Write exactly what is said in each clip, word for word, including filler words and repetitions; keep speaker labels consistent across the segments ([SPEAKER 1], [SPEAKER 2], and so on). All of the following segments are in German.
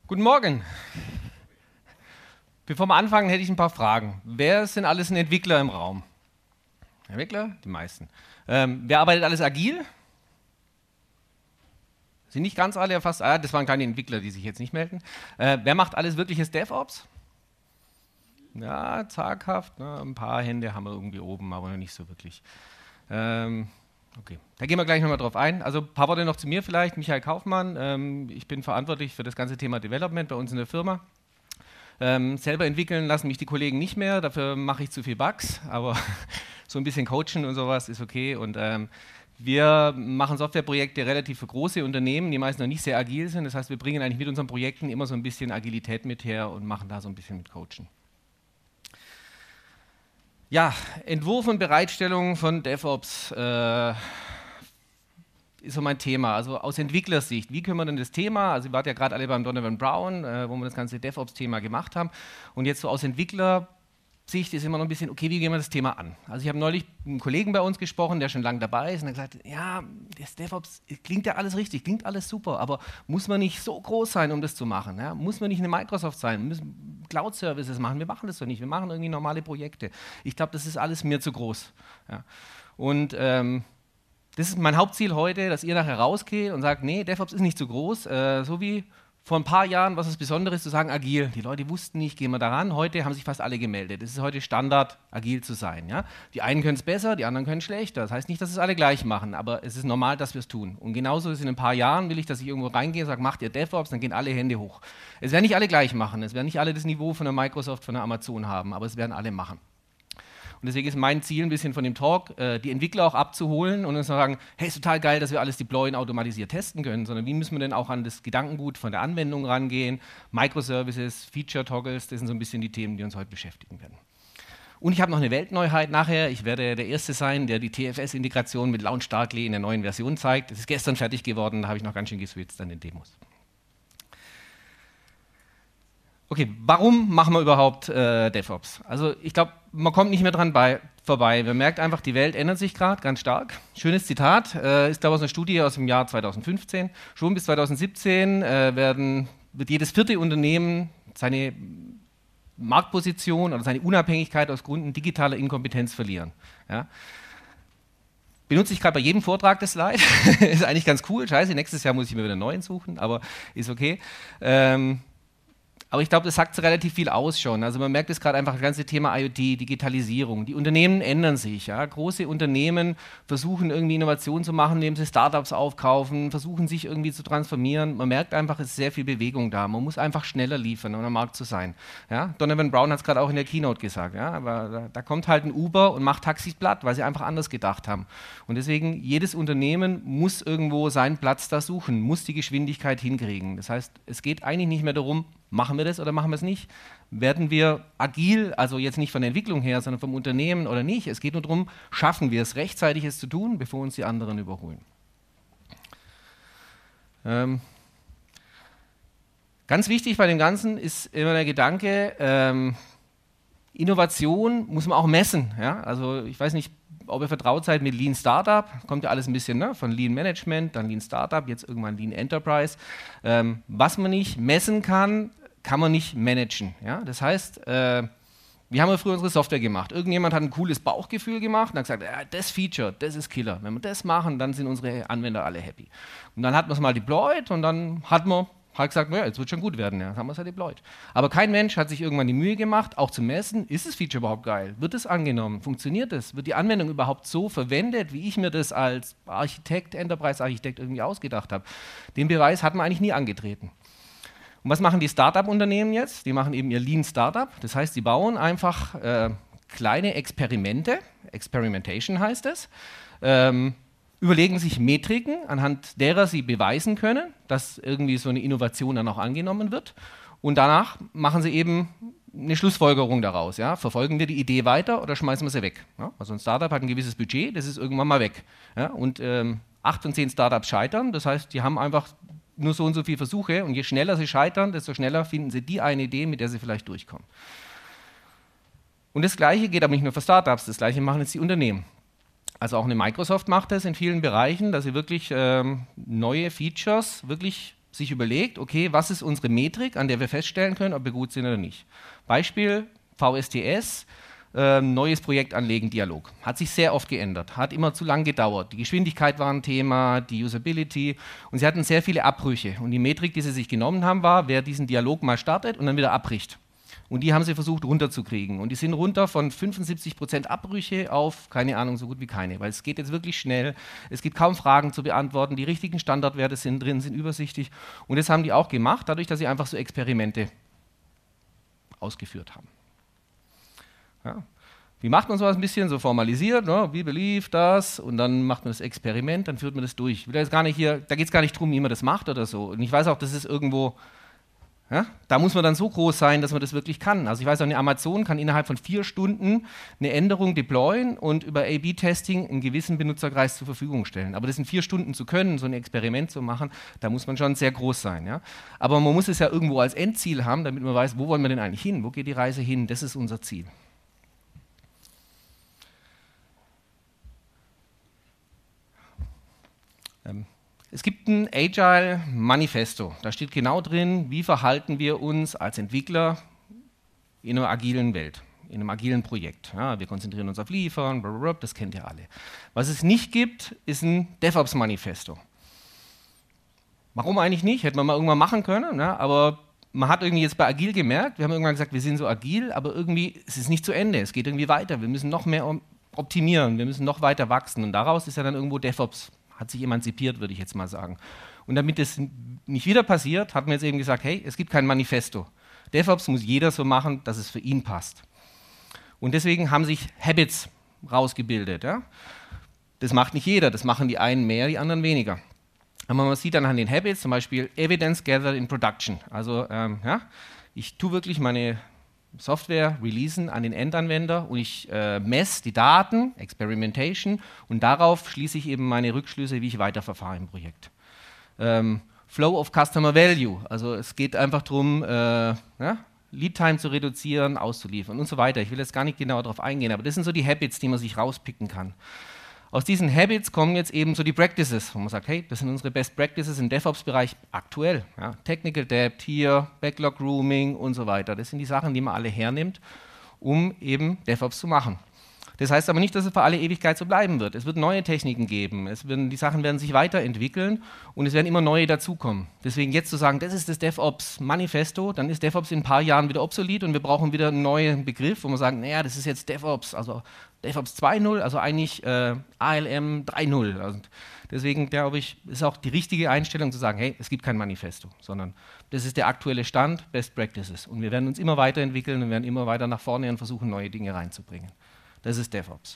[SPEAKER 1] Guten Morgen. Bevor wir anfangen, hätte ich ein paar Fragen. Wer sind alles ein Entwickler im Raum? Entwickler? Die meisten. Ähm, wer arbeitet alles agil? Sind nicht ganz alle, fast. Ah, das waren keine Entwickler, die sich jetzt nicht melden. Äh, wer macht alles wirkliches DevOps? Ja, zaghaft. Ne? Ein paar Hände haben wir irgendwie oben, aber noch nicht so wirklich. Ähm, Okay, da gehen wir gleich nochmal drauf ein. Also ein paar Worte noch zu mir vielleicht. Michael Kaufmann, ähm, ich bin verantwortlich für das ganze Thema Development bei uns in der Firma. Ähm, selber entwickeln lassen mich die Kollegen nicht mehr, dafür mache ich zu viel Bugs, aber so ein bisschen coachen und sowas ist okay. Und ähm, wir machen Softwareprojekte relativ für große Unternehmen, die meist noch nicht sehr agil sind. Das heißt, wir bringen eigentlich mit unseren Projekten immer so ein bisschen Agilität mit her und machen da so ein bisschen mit Coachen. Ja, Entwurf und Bereitstellung von DevOps äh, ist so mein Thema. Also aus Entwicklersicht, wie können wir denn das Thema, also ihr wart ja gerade alle beim Donovan Brown, äh, wo wir das ganze DevOps-Thema gemacht haben, und jetzt so aus Entwicklersicht ist immer noch ein bisschen, okay, wie gehen wir das Thema an? Also ich habe neulich mit einem Kollegen bei uns gesprochen, der schon lange dabei ist, und er hat gesagt, ja, das DevOps klingt ja alles richtig, klingt alles super, aber muss man nicht so groß sein, um das zu machen? Ja? Muss man nicht eine Microsoft sein? Müssen Cloud-Services machen? Wir machen das doch nicht, wir machen irgendwie normale Projekte. Ich glaube, das ist alles mir zu groß. Ja? Und ähm, das ist mein Hauptziel heute, dass ihr nachher rausgeht und sagt, nee, DevOps ist nicht zu groß, äh, so wie vor ein paar Jahren, was ist Besonderes zu sagen, agil. Die Leute wussten nicht, gehen wir daran. Heute haben sich fast alle gemeldet. Es ist heute Standard, agil zu sein. Ja? Die einen können es besser, die anderen können es schlechter. Das heißt nicht, dass es alle gleich machen, aber es ist normal, dass wir es tun. Und genauso ist in ein paar Jahren, will ich, dass ich irgendwo reingehe und sage, macht ihr DevOps, dann gehen alle Hände hoch. Es werden nicht alle gleich machen, es werden nicht alle das Niveau von der Microsoft, von der Amazon haben, aber es werden alle machen. Und deswegen ist mein Ziel ein bisschen von dem Talk, äh, die Entwickler auch abzuholen und uns zu sagen, hey, ist total geil, dass wir alles deployen, automatisiert testen können, sondern wie müssen wir denn auch an das Gedankengut von der Anwendung rangehen, Microservices, Feature-Toggles, das sind so ein bisschen die Themen, die uns heute beschäftigen werden. Und ich habe noch eine Weltneuheit nachher, ich werde der Erste sein, der die T F S-Integration mit Launchdarkly in der neuen Version zeigt. Das ist gestern fertig geworden, da habe ich noch ganz schön geswitzt an den Demos. Okay, warum machen wir überhaupt äh, DevOps? Also ich glaube, man kommt nicht mehr dran bei, vorbei. Man merkt einfach, die Welt ändert sich gerade ganz stark. Schönes Zitat, äh, ist glaube ich aus einer Studie aus dem Jahr zweitausendfünfzehn. Schon bis zweitausendsiebzehn äh, werden, wird jedes vierte Unternehmen seine Marktposition oder seine Unabhängigkeit aus Gründen digitaler Inkompetenz verlieren. Ja? Benutze ich gerade bei jedem Vortrag das Slide. Ist eigentlich ganz cool. Scheiße, nächstes Jahr muss ich mir wieder einen neuen suchen, aber ist okay. Ähm, Aber ich glaube, das sagt relativ viel aus schon. Also man merkt es gerade einfach, das ganze Thema I O T, Digitalisierung. Die Unternehmen ändern sich. Ja? Große Unternehmen versuchen irgendwie Innovationen zu machen, indem sie Startups aufkaufen, versuchen sich irgendwie zu transformieren. Man merkt einfach, es ist sehr viel Bewegung da. Man muss einfach schneller liefern, um am Markt zu sein. Ja? Donovan Brown hat es gerade auch in der Keynote gesagt. Ja? Aber da, da kommt halt ein Uber und macht Taxis platt, weil sie einfach anders gedacht haben. Und deswegen, jedes Unternehmen muss irgendwo seinen Platz da suchen, muss die Geschwindigkeit hinkriegen. Das heißt, es geht eigentlich nicht mehr darum, machen wir das oder machen wir es nicht? Werden wir agil, also jetzt nicht von der Entwicklung her, sondern vom Unternehmen oder nicht? Es geht nur darum, schaffen wir es rechtzeitig, es zu tun, bevor uns die anderen überholen. Ähm, ganz wichtig bei dem Ganzen ist immer der Gedanke, ähm, Innovation muss man auch messen. Ja? Also ich weiß nicht, ob ihr vertraut seid mit Lean Startup, kommt ja alles ein bisschen ne? von Lean Management, dann Lean Startup, jetzt irgendwann Lean Enterprise. Ähm, was man nicht messen kann, kann man nicht managen. Ja? Das heißt, äh, wir haben ja früher unsere Software gemacht. Irgendjemand hat ein cooles Bauchgefühl gemacht und hat gesagt, ja, das Feature, das ist Killer. Wenn wir das machen, dann sind unsere Anwender alle happy. Und dann hat man es mal deployed und dann hat man hat gesagt, naja, jetzt wird schon gut werden, ja, dann haben wir es halt deployed. Aber kein Mensch hat sich irgendwann die Mühe gemacht, auch zu messen, ist das Feature überhaupt geil? Wird es angenommen? Funktioniert es? Wird die Anwendung überhaupt so verwendet, wie ich mir das als Architekt, Enterprise-Architekt irgendwie ausgedacht habe? Den Beweis hat man eigentlich nie angetreten. Und was machen die Startup-Unternehmen jetzt? Die machen eben ihr Lean Startup, das heißt, sie bauen einfach äh, kleine Experimente, Experimentation heißt es, ähm, überlegen sich Metriken, anhand derer sie beweisen können, dass irgendwie so eine Innovation dann auch angenommen wird. Und danach machen sie eben eine Schlussfolgerung daraus. Ja? Verfolgen wir die Idee weiter oder schmeißen wir sie weg? Ja? Also ein Startup hat ein gewisses Budget, das ist irgendwann mal weg. Ja? Und ähm, acht von zehn Startups scheitern, das heißt, die haben einfach nur so und so viele Versuche und je schneller sie scheitern, desto schneller finden sie die eine Idee, mit der sie vielleicht durchkommen. Und das Gleiche geht aber nicht nur für Startups, das Gleiche machen jetzt die Unternehmen. Also auch eine Microsoft macht das in vielen Bereichen, dass sie wirklich ähm, neue Features wirklich sich überlegt, okay, was ist unsere Metrik, an der wir feststellen können, ob wir gut sind oder nicht. Beispiel V S T S, äh, neues Projekt anlegen, Dialog. Hat sich sehr oft geändert, hat immer zu lang gedauert. Die Geschwindigkeit war ein Thema, die Usability und sie hatten sehr viele Abbrüche. Und die Metrik, die sie sich genommen haben, war, wer diesen Dialog mal startet und dann wieder abbricht. Und die haben sie versucht runterzukriegen. Und die sind runter von fünfundsiebzig Prozent Abbrüche auf, keine Ahnung, so gut wie keine. Weil es geht jetzt wirklich schnell. Es gibt kaum Fragen zu beantworten. Die richtigen Standardwerte sind drin, sind übersichtlich. Und das haben die auch gemacht, dadurch, dass sie einfach so Experimente ausgeführt haben. Ja. Wie macht man sowas ein bisschen? So formalisiert, ne? We believe das. Und dann macht man das Experiment, dann führt man das durch. Ich will jetzt gar nicht hier, da geht es gar nicht darum, wie man das macht oder so. Und ich weiß auch, das ist irgendwo... Ja, da muss man dann so groß sein, dass man das wirklich kann. Also ich weiß auch, eine Amazon kann innerhalb von vier Stunden eine Änderung deployen und über A B Testing einen gewissen Benutzerkreis zur Verfügung stellen. Aber das in vier Stunden zu können, so ein Experiment zu machen, da muss man schon sehr groß sein. Ja? Aber man muss es ja irgendwo als Endziel haben, damit man weiß, wo wollen wir denn eigentlich hin? Wo geht die Reise hin? Das ist unser Ziel. Ähm. Es gibt ein Agile Manifesto. Da steht genau drin, wie verhalten wir uns als Entwickler in einer agilen Welt, in einem agilen Projekt. Ja, wir konzentrieren uns auf Liefern, blablabla, das kennt ihr alle. Was es nicht gibt, ist ein DevOps Manifesto. Warum eigentlich nicht? Hätte man mal irgendwann machen können, ja, aber man hat irgendwie jetzt bei Agil gemerkt, wir haben irgendwann gesagt, wir sind so agil, aber irgendwie es ist es nicht zu Ende, es geht irgendwie weiter, wir müssen noch mehr optimieren, wir müssen noch weiter wachsen und daraus ist ja dann irgendwo DevOps hat sich emanzipiert, würde ich jetzt mal sagen. Und damit das nicht wieder passiert, hat man jetzt eben gesagt, hey, es gibt kein Manifesto. DevOps muss jeder so machen, dass es für ihn passt. Und deswegen haben sich Habits rausgebildet. Ja? Das macht nicht jeder, das machen die einen mehr, die anderen weniger. Aber man sieht dann an den Habits, zum Beispiel Evidence Gathered in Production. Also ähm, ja, ich tue wirklich meine Software releasen an den Endanwender und ich äh, messe die Daten, Experimentation, und darauf schließe ich eben meine Rückschlüsse, wie ich weiterverfahre im Projekt. Ähm, Flow of Customer Value, also es geht einfach darum, äh, ja, Lead Time zu reduzieren, auszuliefern und so weiter. Ich will jetzt gar nicht genau darauf eingehen, aber das sind so die Habits, die man sich rauspicken kann. Aus diesen Habits kommen jetzt eben so die Practices, wo man sagt, hey, das sind unsere Best Practices im DevOps-Bereich aktuell. Ja, Technical Debt hier, Backlog Grooming und so weiter. Das sind die Sachen, die man alle hernimmt, um eben DevOps zu machen. Das heißt aber nicht, dass es für alle Ewigkeit so bleiben wird. Es wird neue Techniken geben, es werden, die Sachen werden sich weiterentwickeln und es werden immer neue dazukommen. Deswegen jetzt zu sagen, das ist das DevOps-Manifesto, dann ist DevOps in ein paar Jahren wieder obsolet und wir brauchen wieder einen neuen Begriff, wo man sagt, naja, das ist jetzt DevOps, also DevOps zwei Punkt null, also eigentlich äh, A L M drei Punkt null. Also deswegen glaube ich, ist auch die richtige Einstellung zu sagen, hey, es gibt kein Manifesto, sondern das ist der aktuelle Stand, Best Practices. Und wir werden uns immer weiterentwickeln und werden immer weiter nach vorne und versuchen, neue Dinge reinzubringen. Das ist DevOps.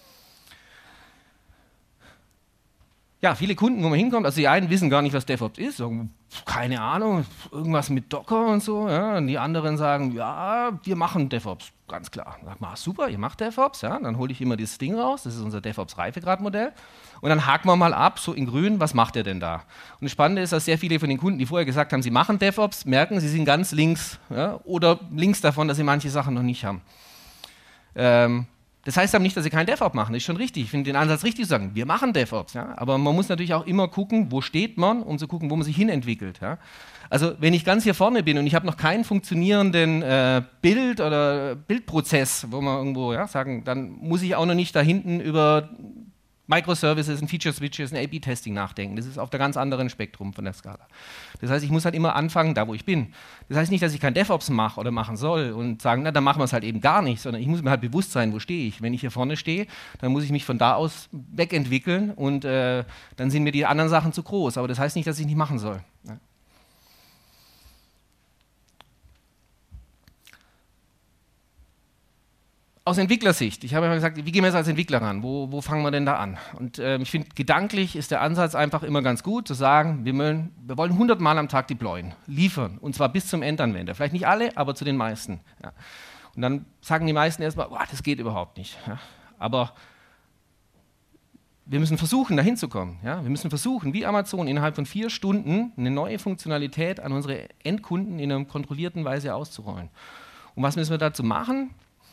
[SPEAKER 1] Ja, viele Kunden, wo man hinkommt, also die einen wissen gar nicht, was DevOps ist, sagen, keine Ahnung, irgendwas mit Docker und so. Ja, und die anderen sagen, ja, wir machen DevOps, ganz klar. Dann sagt man, ah, super, ihr macht DevOps, ja, dann hole ich immer dieses Ding raus, das ist unser DevOps-Reifegradmodell. Und dann haken wir mal ab, so in grün, was macht ihr denn da? Und das Spannende ist, dass sehr viele von den Kunden, die vorher gesagt haben, sie machen DevOps, merken, sie sind ganz links, ja, oder links davon, dass sie manche Sachen noch nicht haben. Ähm, Das heißt aber nicht, dass sie kein DevOps machen, das ist schon richtig. Ich finde den Ansatz richtig zu sagen, wir machen DevOps. Ja? Aber man muss natürlich auch immer gucken, wo steht man, um zu gucken, wo man sich hinentwickelt. Ja? Also wenn ich ganz hier vorne bin und ich habe noch keinen funktionierenden äh, Bild- oder Bildprozess, wo man irgendwo ja, sagen, dann muss ich auch noch nicht da hinten über Microservices, ein Feature-Switches, ein A B Testing nachdenken. Das ist auf der ganz anderen Spektrum von der Skala. Das heißt, ich muss halt immer anfangen, da wo ich bin. Das heißt nicht, dass ich kein DevOps mache oder machen soll und sagen, na, dann machen wir es halt eben gar nicht, sondern ich muss mir halt bewusst sein, wo stehe ich. Wenn ich hier vorne stehe, dann muss ich mich von da aus wegentwickeln und äh, dann sind mir die anderen Sachen zu groß. Aber das heißt nicht, dass ich nicht machen soll. Ja. Aus Entwicklersicht, ich habe ja gesagt, wie gehen wir jetzt als Entwickler ran? Wo, wo fangen wir denn da an? Und äh, ich finde, gedanklich ist der Ansatz einfach immer ganz gut, zu sagen, wir, wollen, wir wollen hundert Mal am Tag deployen, liefern, und zwar bis zum Endanwender. Vielleicht nicht alle, aber zu den meisten. Ja. Und dann sagen die meisten erstmal, boah, das geht überhaupt nicht. Ja. Aber wir müssen versuchen, dahin zu kommen. Ja. Wir müssen versuchen, wie Amazon, innerhalb von vier Stunden eine neue Funktionalität an unsere Endkunden in einer kontrollierten Weise auszurollen. Und was müssen wir dazu machen?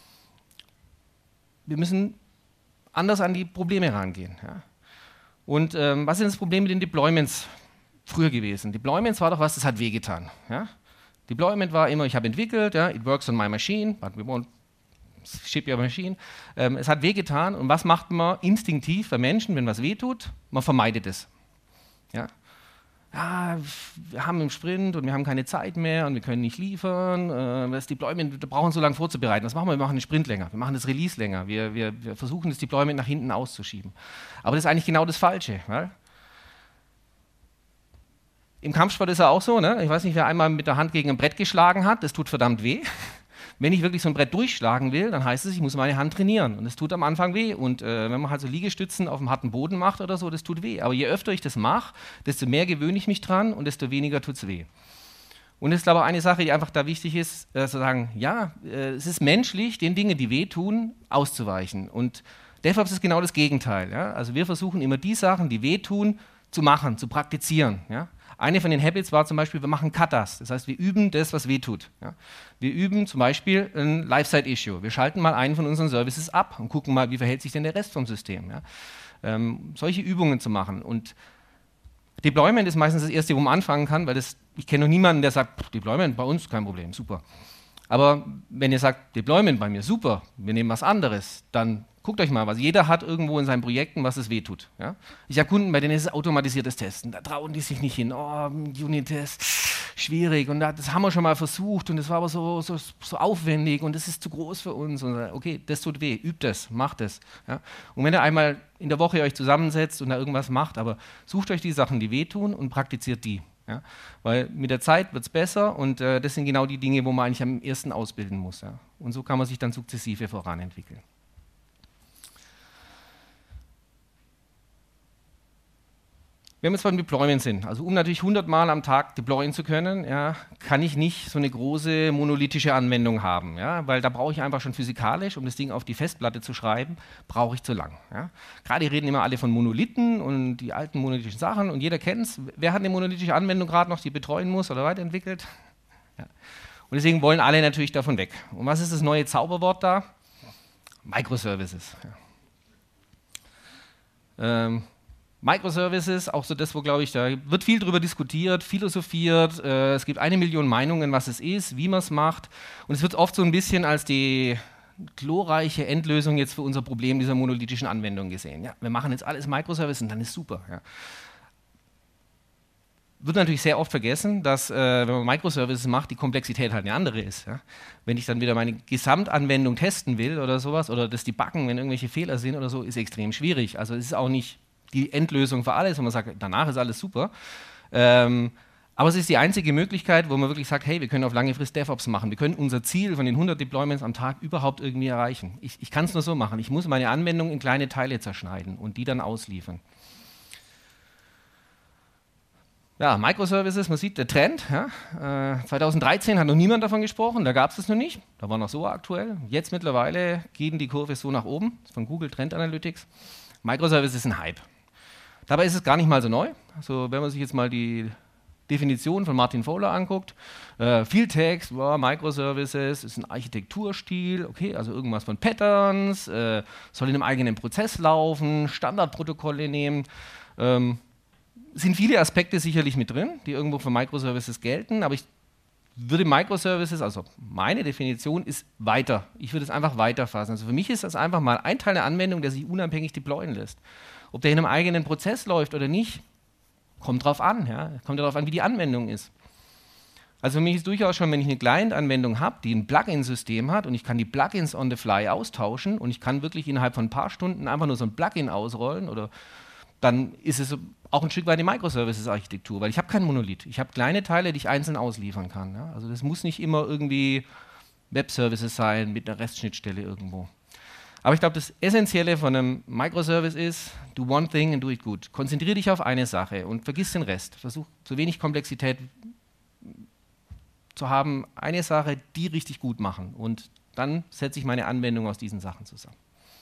[SPEAKER 1] Wir müssen anders an die Probleme rangehen. Ja. Und ähm, was ist das Problem mit den Deployments? früher gewesen? Deployments war doch was, das hat wehgetan. Ja? Deployment war immer, ich habe entwickelt, ja, it works on my machine, but we won't ship your machine. Ähm, es hat wehgetan und was macht man instinktiv bei Menschen, wenn was wehtut? Man vermeidet es. Ja? Ja, wir haben einen Sprint und wir haben keine Zeit mehr und wir können nicht liefern. Äh, das Deployment, wir brauchen so lange vorzubereiten. Was machen wir? Wir machen den Sprint länger, wir machen das Release länger, wir, wir, wir versuchen das Deployment nach hinten auszuschieben. Aber das ist eigentlich genau das Falsche. Weil im Kampfsport ist ja auch so, ne? Ich weiß nicht, wer einmal mit der Hand gegen ein Brett geschlagen hat, das tut verdammt weh. Wenn ich wirklich so ein Brett durchschlagen will, dann heißt es, ich muss meine Hand trainieren. Und das tut am Anfang weh. Und äh, wenn man halt so Liegestützen auf dem harten Boden macht oder so, das tut weh. Aber je öfter ich das mache, desto mehr gewöhne ich mich dran und desto weniger tut es weh. Und das ist aber eine Sache, die einfach da wichtig ist, äh, zu sagen, ja, äh, es ist menschlich, den Dingen, die wehtun, auszuweichen. Und DevOps ist genau das Gegenteil. Ja? Also wir versuchen immer die Sachen, die wehtun, zu machen, zu praktizieren. Ja? Eine von den Habits war zum Beispiel, wir machen Katas. Das heißt, wir üben das, was wehtut. Ja? Wir üben zum Beispiel ein Life-Side-Issue. Wir schalten mal einen von unseren Services ab und gucken mal, wie verhält sich denn der Rest vom System. Ja? Ähm, solche Übungen zu machen. Und Deployment ist meistens das Erste, wo man anfangen kann, weil das, ich kenne noch niemanden, der sagt, Deployment bei uns, kein Problem, super. Aber wenn ihr sagt, Deployment bei mir, super, wir nehmen was anderes, dann guckt euch mal, was jeder hat irgendwo in seinen Projekten, was es wehtut. Ja? Ich habe Kunden, bei denen ist es automatisiertes Testen, da trauen die sich nicht hin. Oh, Unit-Test, schwierig und das haben wir schon mal versucht und das war aber so, so, so aufwendig und das ist zu groß für uns. Und, okay, das tut weh, übt es, macht es. Ja? Und wenn ihr einmal in der Woche euch zusammensetzt und da irgendwas macht, aber sucht euch die Sachen, die wehtun und praktiziert die. Ja? Weil mit der Zeit wird es besser und äh, das sind genau die Dinge, wo man eigentlich am ersten ausbilden muss. Ja? Und so kann man sich dann sukzessive voranentwickeln. Wenn wir jetzt beim Deployment sind, also um natürlich hundert Mal am Tag deployen zu können, ja, kann ich nicht so eine große monolithische Anwendung haben, ja, weil da brauche ich einfach schon physikalisch, um das Ding auf die Festplatte zu schreiben, brauche ich zu lang. Ja. Gerade reden immer alle von Monolithen und die alten monolithischen Sachen und jeder kennt es. Wer hat eine monolithische Anwendung gerade noch, die betreuen muss oder weiterentwickelt? Ja. Und deswegen wollen alle natürlich davon weg. Und was ist das neue Zauberwort da? Microservices. Ja. Ähm, Microservices, auch so das, wo, glaube ich, da wird viel drüber diskutiert, philosophiert, äh, es gibt eine Million Meinungen, was es ist, wie man es macht und es wird oft so ein bisschen als die glorreiche Endlösung jetzt für unser Problem dieser monolithischen Anwendung gesehen. Ja, wir machen jetzt alles Microservices und dann ist super. Ja. Wird natürlich sehr oft vergessen, dass, äh, wenn man Microservices macht, die Komplexität halt eine andere ist. Ja. Wenn ich dann wieder meine Gesamtanwendung testen will oder sowas oder das debuggen, wenn irgendwelche Fehler sind oder so, ist extrem schwierig. Also es ist auch nicht die Endlösung für alles, wo man sagt, danach ist alles super. Ähm, aber es ist die einzige Möglichkeit, wo man wirklich sagt, hey, wir können auf lange Frist DevOps machen. Wir können unser Ziel von den hundert Deployments am Tag überhaupt irgendwie erreichen. Ich, ich kann es nur so machen. Ich muss meine Anwendung in kleine Teile zerschneiden und die dann ausliefern. Ja, Microservices, man sieht der Trend. Ja. Äh, zweitausenddreizehn hat noch niemand davon gesprochen, da gab es das noch nicht. Da war noch so aktuell. Jetzt mittlerweile geht die Kurve so nach oben. Das ist von Google Trend Analytics. Microservices ist ein Hype. Dabei ist es gar nicht mal so neu. Also wenn man sich jetzt mal die Definition von Martin Fowler anguckt, äh, viel Text, wow, Microservices ist ein Architekturstil, okay, also irgendwas von Patterns, äh, soll in einem eigenen Prozess laufen, Standardprotokolle nehmen. Ähm, sind viele Aspekte sicherlich mit drin, die irgendwo für Microservices gelten, aber ich würde Microservices, also meine Definition ist weiter. Ich würde es einfach weiterfassen. Also für mich ist das einfach mal ein Teil der Anwendung, der sich unabhängig deployen lässt. Ob der in einem eigenen Prozess läuft oder nicht, kommt drauf an. Ja? Kommt darauf an, wie die Anwendung ist. Also für mich ist durchaus schon, wenn ich eine Client-Anwendung habe, die ein Plugin-System hat und ich kann die Plugins on the fly austauschen und ich kann wirklich innerhalb von ein paar Stunden einfach nur so ein Plugin ausrollen, oder dann ist es auch ein Stück weit die Microservices-Architektur, weil ich habe keinen Monolith. Ich habe kleine Teile, die ich einzeln ausliefern kann. Ja? Also das muss nicht immer irgendwie Web-Services sein mit einer REST-Schnittstelle irgendwo. Aber ich glaube, das Essentielle von einem Microservice ist, do one thing and do it good. Konzentriere dich auf eine Sache und vergiss den Rest. Versuch so wenig Komplexität zu haben, eine Sache, die richtig gut machen. Und dann setze ich meine Anwendung aus diesen Sachen zusammen.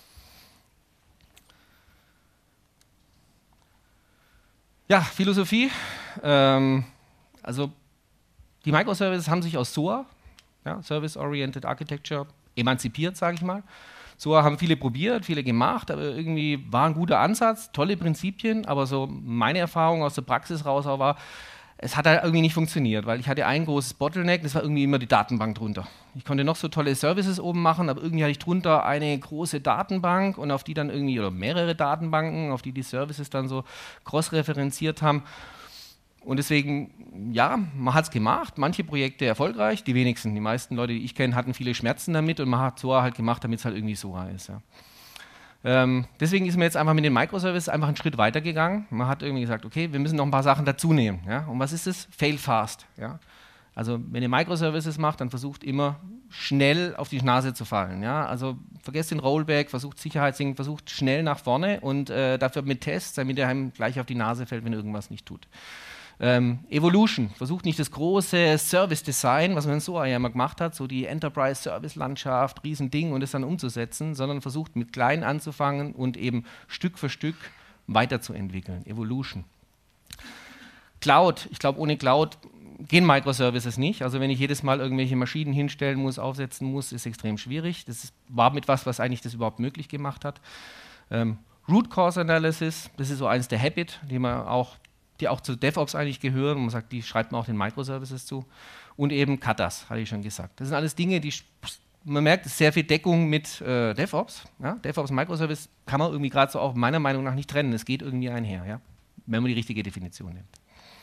[SPEAKER 1] Ja, Philosophie. Ähm, also die Microservices haben sich aus S O A, ja, Service-Oriented Architecture, emanzipiert, sage ich mal. So haben viele probiert, viele gemacht, aber irgendwie war ein guter Ansatz, tolle Prinzipien, aber so meine Erfahrung aus der Praxis raus auch war, es hat halt irgendwie nicht funktioniert, weil ich hatte ein großes Bottleneck, das war irgendwie immer die Datenbank drunter. Ich konnte noch so tolle Services oben machen, aber irgendwie hatte ich drunter eine große Datenbank und auf die dann irgendwie, oder mehrere Datenbanken, auf die die Services dann so cross-referenziert haben. Und deswegen, ja, man hat es gemacht, manche Projekte erfolgreich, die wenigsten. Die meisten Leute, die ich kenne, hatten viele Schmerzen damit und man hat SOA halt gemacht, damit es halt irgendwie SOA ist. Ja. Ähm, deswegen ist man jetzt einfach mit den Microservices einfach einen Schritt weiter gegangen. Man hat irgendwie gesagt, okay, wir müssen noch ein paar Sachen dazu nehmen. Ja? Und was ist das? Fail fast. Ja? Also wenn ihr Microservices macht, dann versucht immer schnell auf die Nase zu fallen. Ja? Also vergesst den Rollback, versucht Sicherheitsding, versucht schnell nach vorne und äh, dafür mit Tests, damit ihr einem gleich auf die Nase fällt, wenn irgendwas nicht tut. Ähm, Evolution, versucht nicht das große Service-Design, was man so ja immer gemacht hat, so die Enterprise-Service-Landschaft, Riesending und es dann umzusetzen, sondern versucht mit klein anzufangen und eben Stück für Stück weiterzuentwickeln. Evolution. Cloud, ich glaube, ohne Cloud gehen Microservices nicht. Also wenn ich jedes Mal irgendwelche Maschinen hinstellen muss, aufsetzen muss, ist extrem schwierig. Das ist, war mit was, was eigentlich das überhaupt möglich gemacht hat. Ähm, Root Cause Analysis, das ist so eines der Habit, die man auch die auch zu DevOps eigentlich gehören. Und man sagt, die schreibt man auch den Microservices zu. Und eben Katas, hatte ich schon gesagt. Das sind alles Dinge, die, man merkt, es ist sehr viel Deckung mit äh, DevOps. Ja? DevOps und Microservice kann man irgendwie gerade so auch meiner Meinung nach nicht trennen. Es geht irgendwie einher, ja? Wenn man die richtige Definition nimmt.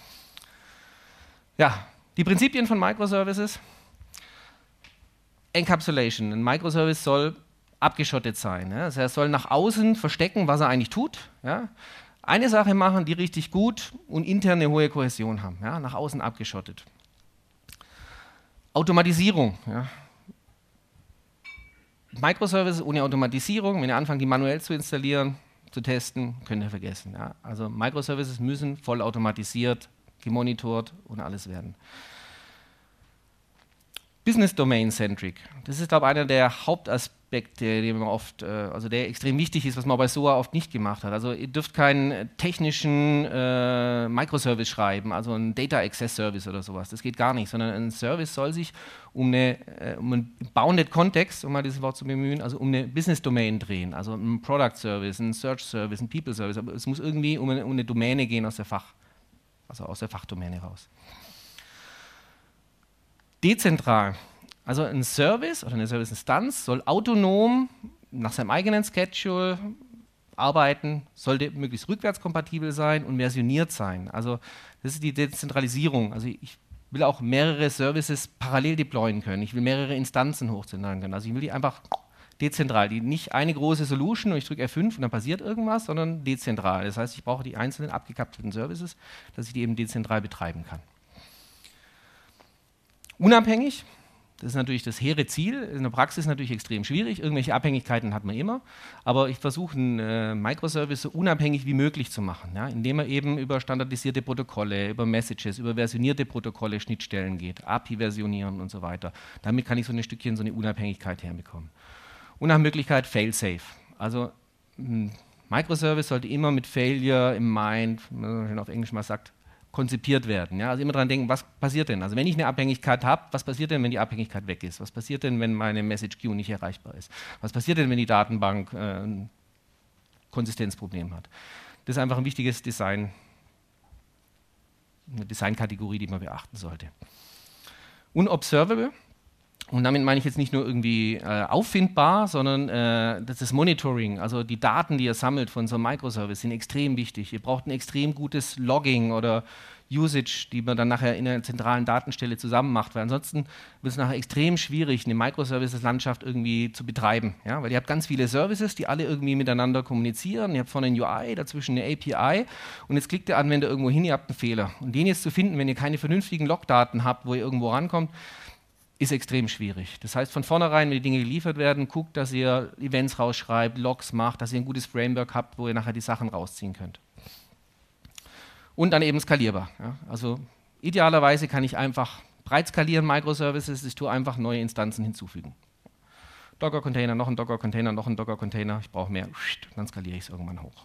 [SPEAKER 1] Ja, die Prinzipien von Microservices. Encapsulation. Ein Microservice soll abgeschottet sein. Ja? Also er soll nach außen verstecken, was er eigentlich tut. Ja? Eine Sache machen, die richtig gut und intern eine hohe Kohäsion haben, ja, nach außen abgeschottet. Automatisierung. Ja. Microservices ohne Automatisierung, wenn ihr anfangt, die manuell zu installieren, zu testen, könnt ihr vergessen. Ja. Also Microservices müssen voll automatisiert, gemonitort und alles werden. Business Domain Centric. Das ist, glaube ich, einer der Hauptaspekte, den man oft, äh, also der extrem wichtig ist, was man bei SOA oft nicht gemacht hat. Also ihr dürft keinen technischen äh, Microservice schreiben, also einen Data Access Service oder sowas. Das geht gar nicht, sondern ein Service soll sich um, eine, äh, um einen Bounded Context, um mal dieses Wort zu bemühen, also um eine Business Domain drehen, also ein Product Service, ein Search Service, ein People Service. Aber es muss irgendwie um eine, um eine Domäne gehen aus der Fach, also aus der Fachdomäne raus. Dezentral. Also ein Service oder eine Service-Instanz soll autonom nach seinem eigenen Schedule arbeiten, sollte möglichst rückwärtskompatibel sein und versioniert sein. Also das ist die Dezentralisierung. Also ich will auch mehrere Services parallel deployen können. Ich will mehrere Instanzen hochziehen können. Also ich will die einfach dezentral, die nicht eine große Solution und ich drücke F fünf und dann passiert irgendwas, sondern dezentral. Das heißt, ich brauche die einzelnen abgekapselten Services, dass ich die eben dezentral betreiben kann. Unabhängig, das ist natürlich das hehre Ziel, in der Praxis natürlich extrem schwierig, irgendwelche Abhängigkeiten hat man immer, aber ich versuche einen äh, Microservice so unabhängig wie möglich zu machen, ja, indem er eben über standardisierte Protokolle, über Messages, über versionierte Protokolle, Schnittstellen geht, A P I versionieren und so weiter. Damit kann ich so ein Stückchen so eine Unabhängigkeit herbekommen. Und nach Möglichkeit Fail-Safe. Also ein Microservice sollte immer mit Failure im Mind, wie man auf Englisch mal sagt, konzipiert werden. Ja? Also immer daran denken, was passiert denn? Also wenn ich eine Abhängigkeit habe, was passiert denn, wenn die Abhängigkeit weg ist? Was passiert denn, wenn meine Message Queue nicht erreichbar ist? Was passiert denn, wenn die Datenbank äh, ein Konsistenzproblem hat? Das ist einfach ein wichtiges Design, eine Designkategorie, die man beachten sollte. Unobservable. Und damit meine ich jetzt nicht nur irgendwie äh, auffindbar, sondern äh, das ist Monitoring, also die Daten, die ihr sammelt von so einem Microservice, sind extrem wichtig. Ihr braucht ein extrem gutes Logging oder Usage, die man dann nachher in einer zentralen Datenstelle zusammen macht, weil ansonsten wird es nachher extrem schwierig, eine Microservices-Landschaft irgendwie zu betreiben. Ja? Weil ihr habt ganz viele Services, die alle irgendwie miteinander kommunizieren, ihr habt vorne ein U I, dazwischen eine A P I und jetzt klickt der Anwender irgendwo hin, ihr habt einen Fehler. Und den jetzt zu finden, wenn ihr keine vernünftigen Logdaten habt, wo ihr irgendwo rankommt, ist extrem schwierig. Das heißt, von vornherein, wenn die Dinge geliefert werden, guckt, dass ihr Events rausschreibt, Logs macht, dass ihr ein gutes Framework habt, wo ihr nachher die Sachen rausziehen könnt. Und dann eben skalierbar. Ja. Also idealerweise kann ich einfach breit skalieren Microservices, ich tue einfach neue Instanzen hinzufügen. Docker-Container, noch ein Docker-Container, noch ein Docker-Container, ich brauche mehr, dann skaliere ich es irgendwann hoch.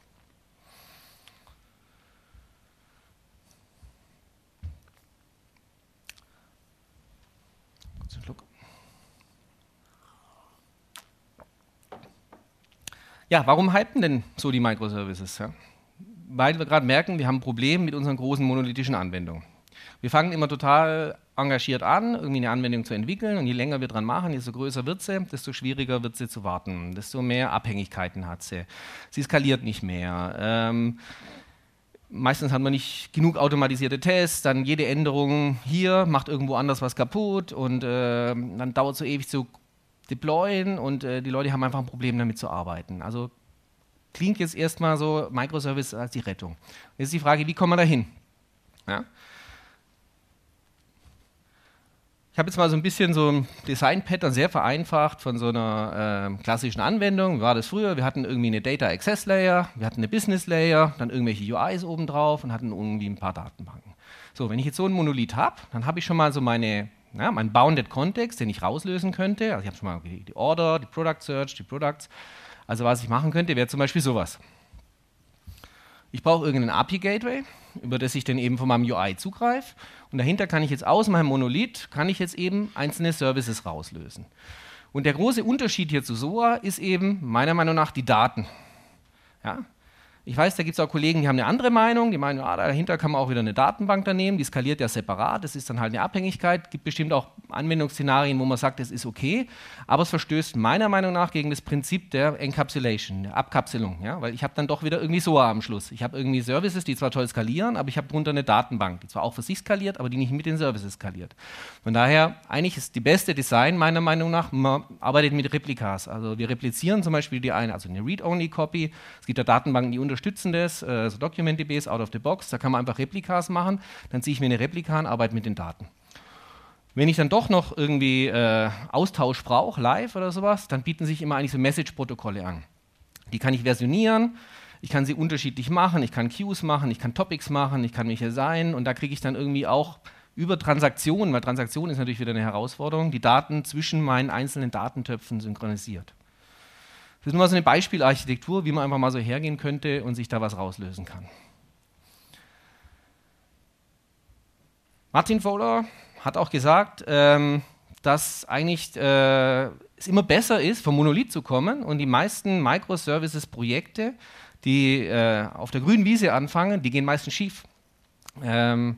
[SPEAKER 1] Ja, warum hypen denn so die Microservices? Ja? Weil wir gerade merken, wir haben ein Problem mit unseren großen monolithischen Anwendungen. Wir fangen immer total engagiert an, irgendwie eine Anwendung zu entwickeln und je länger wir dran machen, desto größer wird sie, desto schwieriger wird sie zu warten, desto mehr Abhängigkeiten hat sie. Sie skaliert nicht mehr. Ähm, meistens hat man nicht genug automatisierte Tests, dann jede Änderung hier macht irgendwo anders was kaputt und äh, dann dauert es so ewig zu deployen und äh, die Leute haben einfach ein Problem damit zu arbeiten. Also klingt jetzt erstmal so Microservice als die Rettung. Jetzt ist die Frage, wie kommen wir da hin? Ja? Ich habe jetzt mal so ein bisschen so ein Design-Pattern sehr vereinfacht von so einer äh, klassischen Anwendung. Wie war das früher? Wir hatten irgendwie eine Data Access Layer, wir hatten eine Business Layer, dann irgendwelche U Is obendrauf und hatten irgendwie ein paar Datenbanken. So, wenn ich jetzt so einen Monolith habe, dann habe ich schon mal so meine, ja, meinen Bounded Context, den ich rauslösen könnte. Also ich habe schon mal die, die Order, die Product Search, die Products. Also was ich machen könnte, wäre zum Beispiel sowas. Ich brauche irgendeinen A P I-Gateway, über das ich dann eben von meinem U I zugreife. Und dahinter kann ich jetzt aus meinem Monolith, kann ich jetzt eben einzelne Services rauslösen. Und der große Unterschied hier zu S O A ist eben meiner Meinung nach die Daten. Ja? Ich weiß, da gibt es auch Kollegen, die haben eine andere Meinung, die meinen, ja, dahinter kann man auch wieder eine Datenbank da nehmen, die skaliert ja separat, das ist dann halt eine Abhängigkeit. Es gibt bestimmt auch Anwendungsszenarien, wo man sagt, das ist okay, aber es verstößt meiner Meinung nach gegen das Prinzip der Encapsulation, der Abkapselung, ja? Weil ich habe dann doch wieder irgendwie S O A am Schluss. Ich habe irgendwie Services, die zwar toll skalieren, aber ich habe drunter eine Datenbank, die zwar auch für sich skaliert, aber die nicht mit den Services skaliert. Von daher, eigentlich ist die beste Design meiner Meinung nach, man arbeitet mit Replikas. Also wir replizieren zum Beispiel die eine, also eine Read-Only-Copy, es gibt ja Datenbanken, die unterstützen das, äh, so DocumentDBs out of the box, da kann man einfach Replikas machen, dann ziehe ich mir eine Replika und arbeite mit den Daten. Wenn ich dann doch noch irgendwie äh, Austausch brauche, live oder sowas, dann bieten sich immer eigentlich so Message-Protokolle an. Die kann ich versionieren, ich kann sie unterschiedlich machen, ich kann Queues machen, ich kann Topics machen, ich kann welche sein und da kriege ich dann irgendwie auch über Transaktionen, weil Transaktion ist natürlich wieder eine Herausforderung, die Daten zwischen meinen einzelnen Datentöpfen synchronisiert. Das ist nur mal so eine Beispielarchitektur, wie man einfach mal so hergehen könnte und sich da was rauslösen kann. Martin Fowler hat auch gesagt, ähm, dass eigentlich äh, es immer besser ist, vom Monolith zu kommen und die meisten Microservices-Projekte, die äh, auf der grünen Wiese anfangen, die gehen meistens schief. Ähm,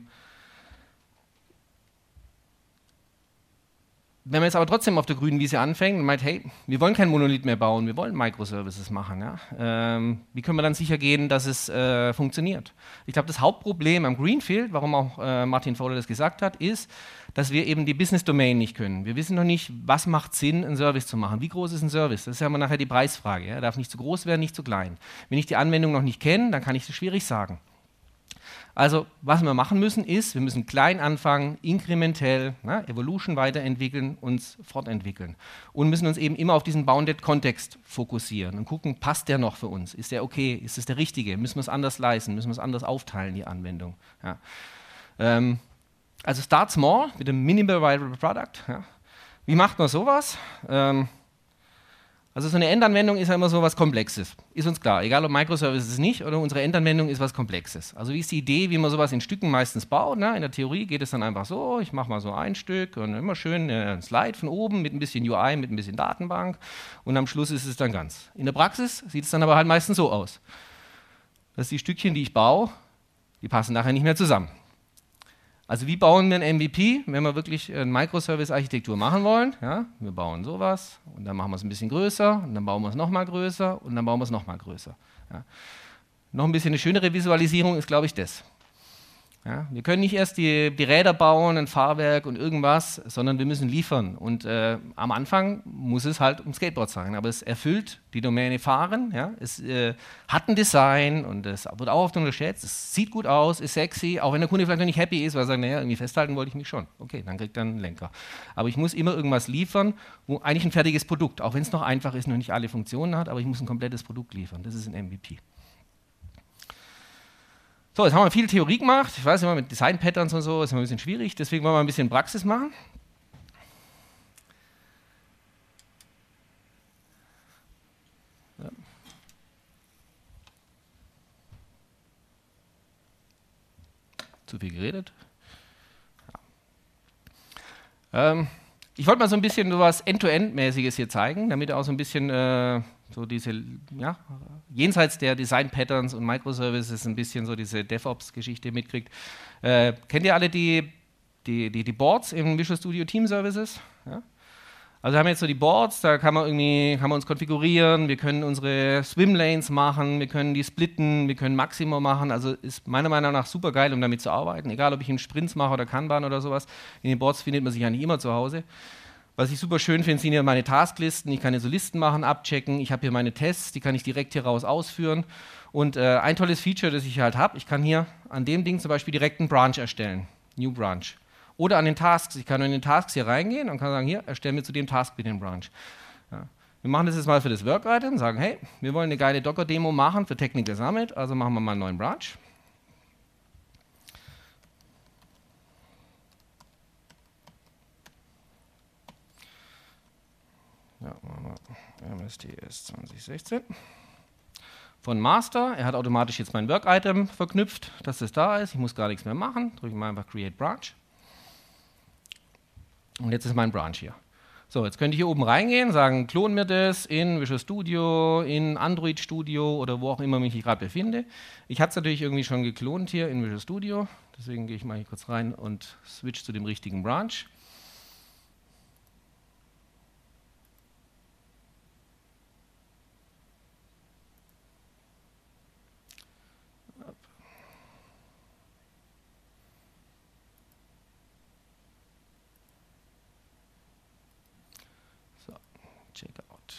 [SPEAKER 1] Wenn man jetzt aber trotzdem auf der grünen Wiese anfängt und meint, hey, wir wollen kein Monolith mehr bauen, wir wollen Microservices machen, ja? ähm, wie können wir dann sicher gehen, dass es äh, funktioniert? Ich glaube, das Hauptproblem am Greenfield, warum auch äh, Martin Fowler das gesagt hat, ist, dass wir eben die Business Domain nicht können. Wir wissen noch nicht, was macht Sinn, einen Service zu machen. Wie groß ist ein Service? Das ist ja immer nachher die Preisfrage. Ja? Er darf nicht zu groß werden, nicht zu klein. Wenn ich die Anwendung noch nicht kenne, dann kann ich es schwierig sagen. Also, was wir machen müssen, ist, wir müssen klein anfangen, inkrementell, na, Evolution weiterentwickeln, uns fortentwickeln. Und müssen uns eben immer auf diesen Bounded-Kontext fokussieren und gucken, passt der noch für uns? Ist der okay? Ist es der richtige? Müssen wir es anders leisten? Müssen wir es anders aufteilen, die Anwendung? Ja. Ähm, also, start small mit einem Minimal Viable Product. Ja. Wie macht man sowas? Ähm, Also so eine Endanwendung ist ja immer so was Komplexes. Ist uns klar, egal ob Microservices nicht oder unsere Endanwendung ist was Komplexes. Also wie ist die Idee, wie man sowas in Stücken meistens baut? Ne? In der Theorie geht es dann einfach so, ich mache mal so ein Stück und immer schön ein Slide von oben mit ein bisschen U I, mit ein bisschen Datenbank und am Schluss ist es dann ganz. In der Praxis sieht es dann aber halt meistens so aus, dass die Stückchen, die ich baue, die passen nachher nicht mehr zusammen. Also wie bauen wir ein M V P, wenn wir wirklich eine Microservice-Architektur machen wollen? Ja, wir bauen sowas und dann machen wir es ein bisschen größer und dann bauen wir es nochmal größer und dann bauen wir es nochmal größer. Ja. Noch ein bisschen eine schönere Visualisierung ist, glaube ich, das. Ja, wir können nicht erst die, die Räder bauen, ein Fahrwerk und irgendwas, sondern wir müssen liefern. Und äh, am Anfang muss es halt um Skateboard sein, aber es erfüllt die Domäne Fahren. Ja? Es äh, hat ein Design und es wird auch oft unterschätzt. Es sieht gut aus, ist sexy, auch wenn der Kunde vielleicht noch nicht happy ist, weil er sagt, naja, irgendwie festhalten wollte ich mich schon. Okay, dann kriegt er einen Lenker. Aber ich muss immer irgendwas liefern, wo eigentlich ein fertiges Produkt, auch wenn es noch einfach ist, noch nicht alle Funktionen hat, aber ich muss ein komplettes Produkt liefern. Das ist ein M V P. So, jetzt haben wir viel Theorie gemacht. Ich weiß immer, mit Design-Patterns und so ist immer ein bisschen schwierig. Deswegen wollen wir ein bisschen Praxis machen. Ja. Zu viel geredet. Ja. Ähm, ich wollte mal so ein bisschen sowas End-to-End-mäßiges hier zeigen, damit ihr auch so ein bisschen äh, so diese, ja, jenseits der Design-Patterns und Microservices ein bisschen so diese DevOps-Geschichte mitkriegt. Äh, kennt ihr alle die, die, die, die Boards im Visual Studio Team Services? Ja? Also wir haben jetzt so die Boards, da kann man irgendwie, kann man uns konfigurieren, wir können unsere Swim-Lanes machen, wir können die splitten, wir können Maximum machen, also ist meiner Meinung nach super geil, um damit zu arbeiten, egal ob ich in Sprints mache oder Kanban oder sowas, in den Boards findet man sich eigentlich immer zu Hause. Was ich super schön finde, sind hier meine Tasklisten, ich kann hier so Listen machen, abchecken, ich habe hier meine Tests, die kann ich direkt hier raus ausführen und äh, ein tolles Feature, das ich halt habe, ich kann hier an dem Ding zum Beispiel direkt einen Branch erstellen, New Branch. Oder an den Tasks. Ich kann in den Tasks hier reingehen und kann sagen, hier, erstellen wir zu dem Task bitte den Branch. Ja. Wir machen das jetzt mal für das Work-Item, sagen, hey, wir wollen eine geile Docker-Demo machen für Technical Summit, also machen wir mal einen neuen Branch. Ja, machen wir M S T S zwanzig sechzehn. Von Master, er hat automatisch jetzt mein Work-Item verknüpft, dass das da ist. Ich muss gar nichts mehr machen, drücke mal einfach Create Branch. Und jetzt ist mein Branch hier. So, jetzt könnte ich hier oben reingehen, sagen, klon mir das in Visual Studio, in Android Studio oder wo auch immer mich gerade befinde. Ich hatte es natürlich irgendwie schon geklont hier in Visual Studio, deswegen gehe ich mal hier kurz rein und switch zu dem richtigen Branch. Checkout.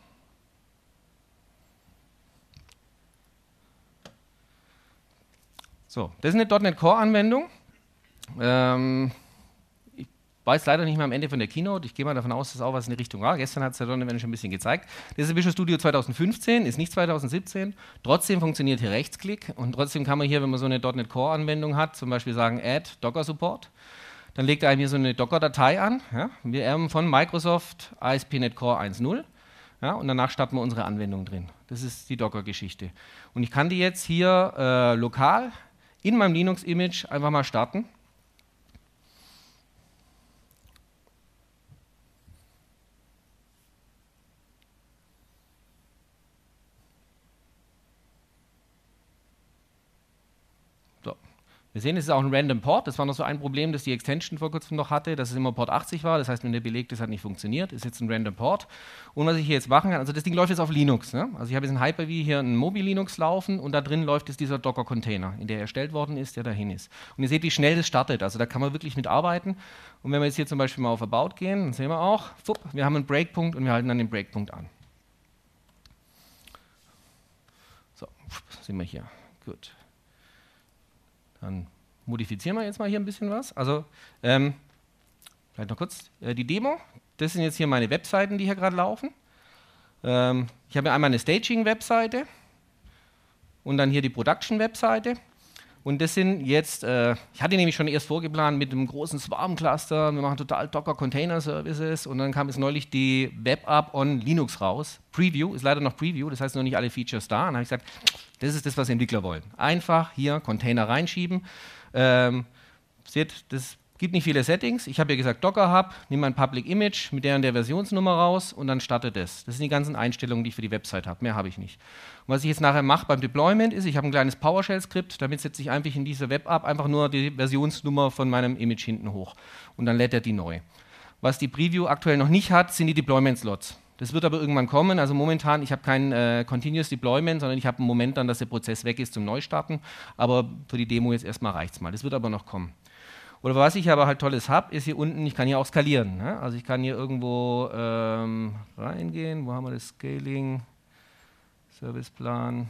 [SPEAKER 1] So, das ist eine .NET Core-Anwendung. Ähm, ich weiß leider nicht mehr am Ende von der Keynote. Ich gehe mal davon aus, dass auch was in die Richtung war. Gestern hat es der .NET schon ein bisschen gezeigt. Das ist Visual Studio zwanzig fünfzehn, ist nicht zwanzig siebzehn. Trotzdem funktioniert hier Rechtsklick und trotzdem kann man hier, wenn man so eine .NET Core-Anwendung hat, zum Beispiel sagen Add Docker Support. Dann legt er einem hier so eine Docker-Datei an. Ja? Wir haben von Microsoft A S P Punkt NET Core eins Punkt null. Ja, und danach starten wir unsere Anwendung drin. Das ist die Docker-Geschichte. Und ich kann die jetzt hier äh, lokal in meinem Linux-Image einfach mal starten. So. Wir sehen, es ist auch ein Random Port. Das war noch so ein Problem, das die Extension vor kurzem noch hatte, dass es immer Port achtzig war. Das heißt, wenn der belegt ist, hat nicht funktioniert. Ist jetzt ein Random Port. Und was ich hier jetzt machen kann, also das Ding läuft jetzt auf Linux. Ne? Also ich habe jetzt in Hyper-V hier einen Mobi-Linux laufen und da drin läuft jetzt dieser Docker-Container, in der erstellt worden ist, der dahin ist. Und ihr seht, wie schnell das startet. Also da kann man wirklich mitarbeiten. Und wenn wir jetzt hier zum Beispiel mal auf About gehen, dann sehen wir auch, fupp, wir haben einen Breakpunkt und wir halten dann den Breakpunkt an. So, sind wir hier. Gut. Dann modifizieren wir jetzt mal hier ein bisschen was. Also, ähm, vielleicht noch kurz äh, die Demo. Das sind jetzt hier meine Webseiten, die hier gerade laufen. Ähm, ich habe hier einmal eine Staging-Webseite und dann hier die Production-Webseite. Und das sind jetzt, äh, ich hatte nämlich schon erst vorgeplant mit einem großen Swarm-Cluster, wir machen total Docker-Container-Services und dann kam jetzt neulich die Web-App on Linux raus. Preview, ist leider noch Preview, das heißt noch nicht alle Features da. Und dann habe ich gesagt, das ist das, was Entwickler wollen. Einfach hier Container reinschieben. Ähm, seht, das gibt nicht viele Settings. Ich habe hier gesagt, Docker Hub, nehme mein Public Image mit der und der Versionsnummer raus und dann startet das. Das sind die ganzen Einstellungen, die ich für die Website habe. Mehr habe ich nicht. Und was ich jetzt nachher mache beim Deployment ist, ich habe ein kleines PowerShell-Skript, damit setze ich einfach in diese Web-App einfach nur die Versionsnummer von meinem Image hinten hoch. Und dann lädt er die neu. Was die Preview aktuell noch nicht hat, sind die Deployment-Slots. Das wird aber irgendwann kommen. Also momentan, ich habe kein äh, Continuous Deployment, sondern ich habe einen Moment dann, dass der Prozess weg ist zum Neustarten. Aber für die Demo jetzt erstmal reicht es mal. Das wird aber noch kommen. Oder was ich aber halt Tolles habe, ist hier unten, ich kann hier auch skalieren. Ne? Also ich kann hier irgendwo ähm, reingehen. Wo haben wir das Scaling? Serviceplan.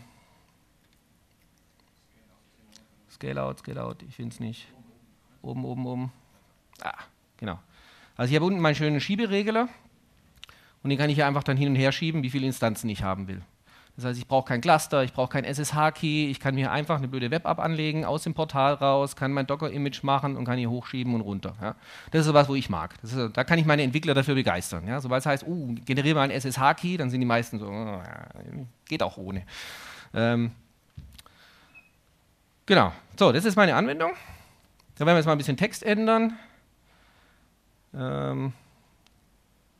[SPEAKER 1] Scale-out, Scale-out, ich finde es nicht. Oben, oben, oben. Ah, genau. Also ich habe unten meinen schönen Schieberegler. Und den kann ich hier einfach dann hin und her schieben, wie viele Instanzen ich haben will. Das heißt, ich brauche kein Cluster, ich brauche kein S S H-Key, ich kann mir einfach eine blöde Web-App anlegen, aus dem Portal raus, kann mein Docker-Image machen und kann hier hochschieben und runter. Ja. Das ist so was, wo ich mag. Das ist, da kann ich meine Entwickler dafür begeistern. Ja. Sobald es heißt, uh, generiere mal einen S S H-Key, dann sind die meisten so, oh, geht auch ohne. Ähm, genau, so, das ist meine Anwendung. Da werden wir jetzt mal ein bisschen Text ändern. Ähm,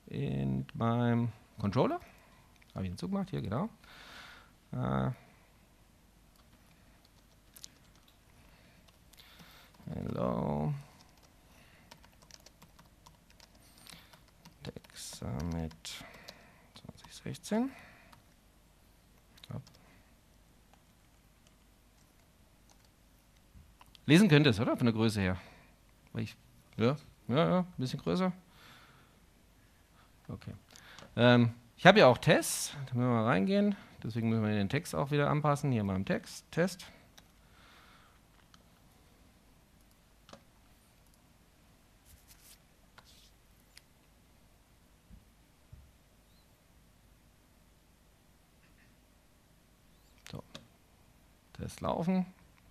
[SPEAKER 1] in meinem Controller. Habe ich ihn zugemacht, hier, genau. Äh, hello. Texamit zwanzig sechzehn. Ja. Lesen könnt ihr es, oder? Von der Größe her. Ich, ja, ja, ja, ein bisschen größer. Okay. Ähm, ich habe ja auch Tests, da müssen wir mal reingehen. Deswegen müssen wir den Text auch wieder anpassen. Hier mal im Text, Test. So. Test laufen.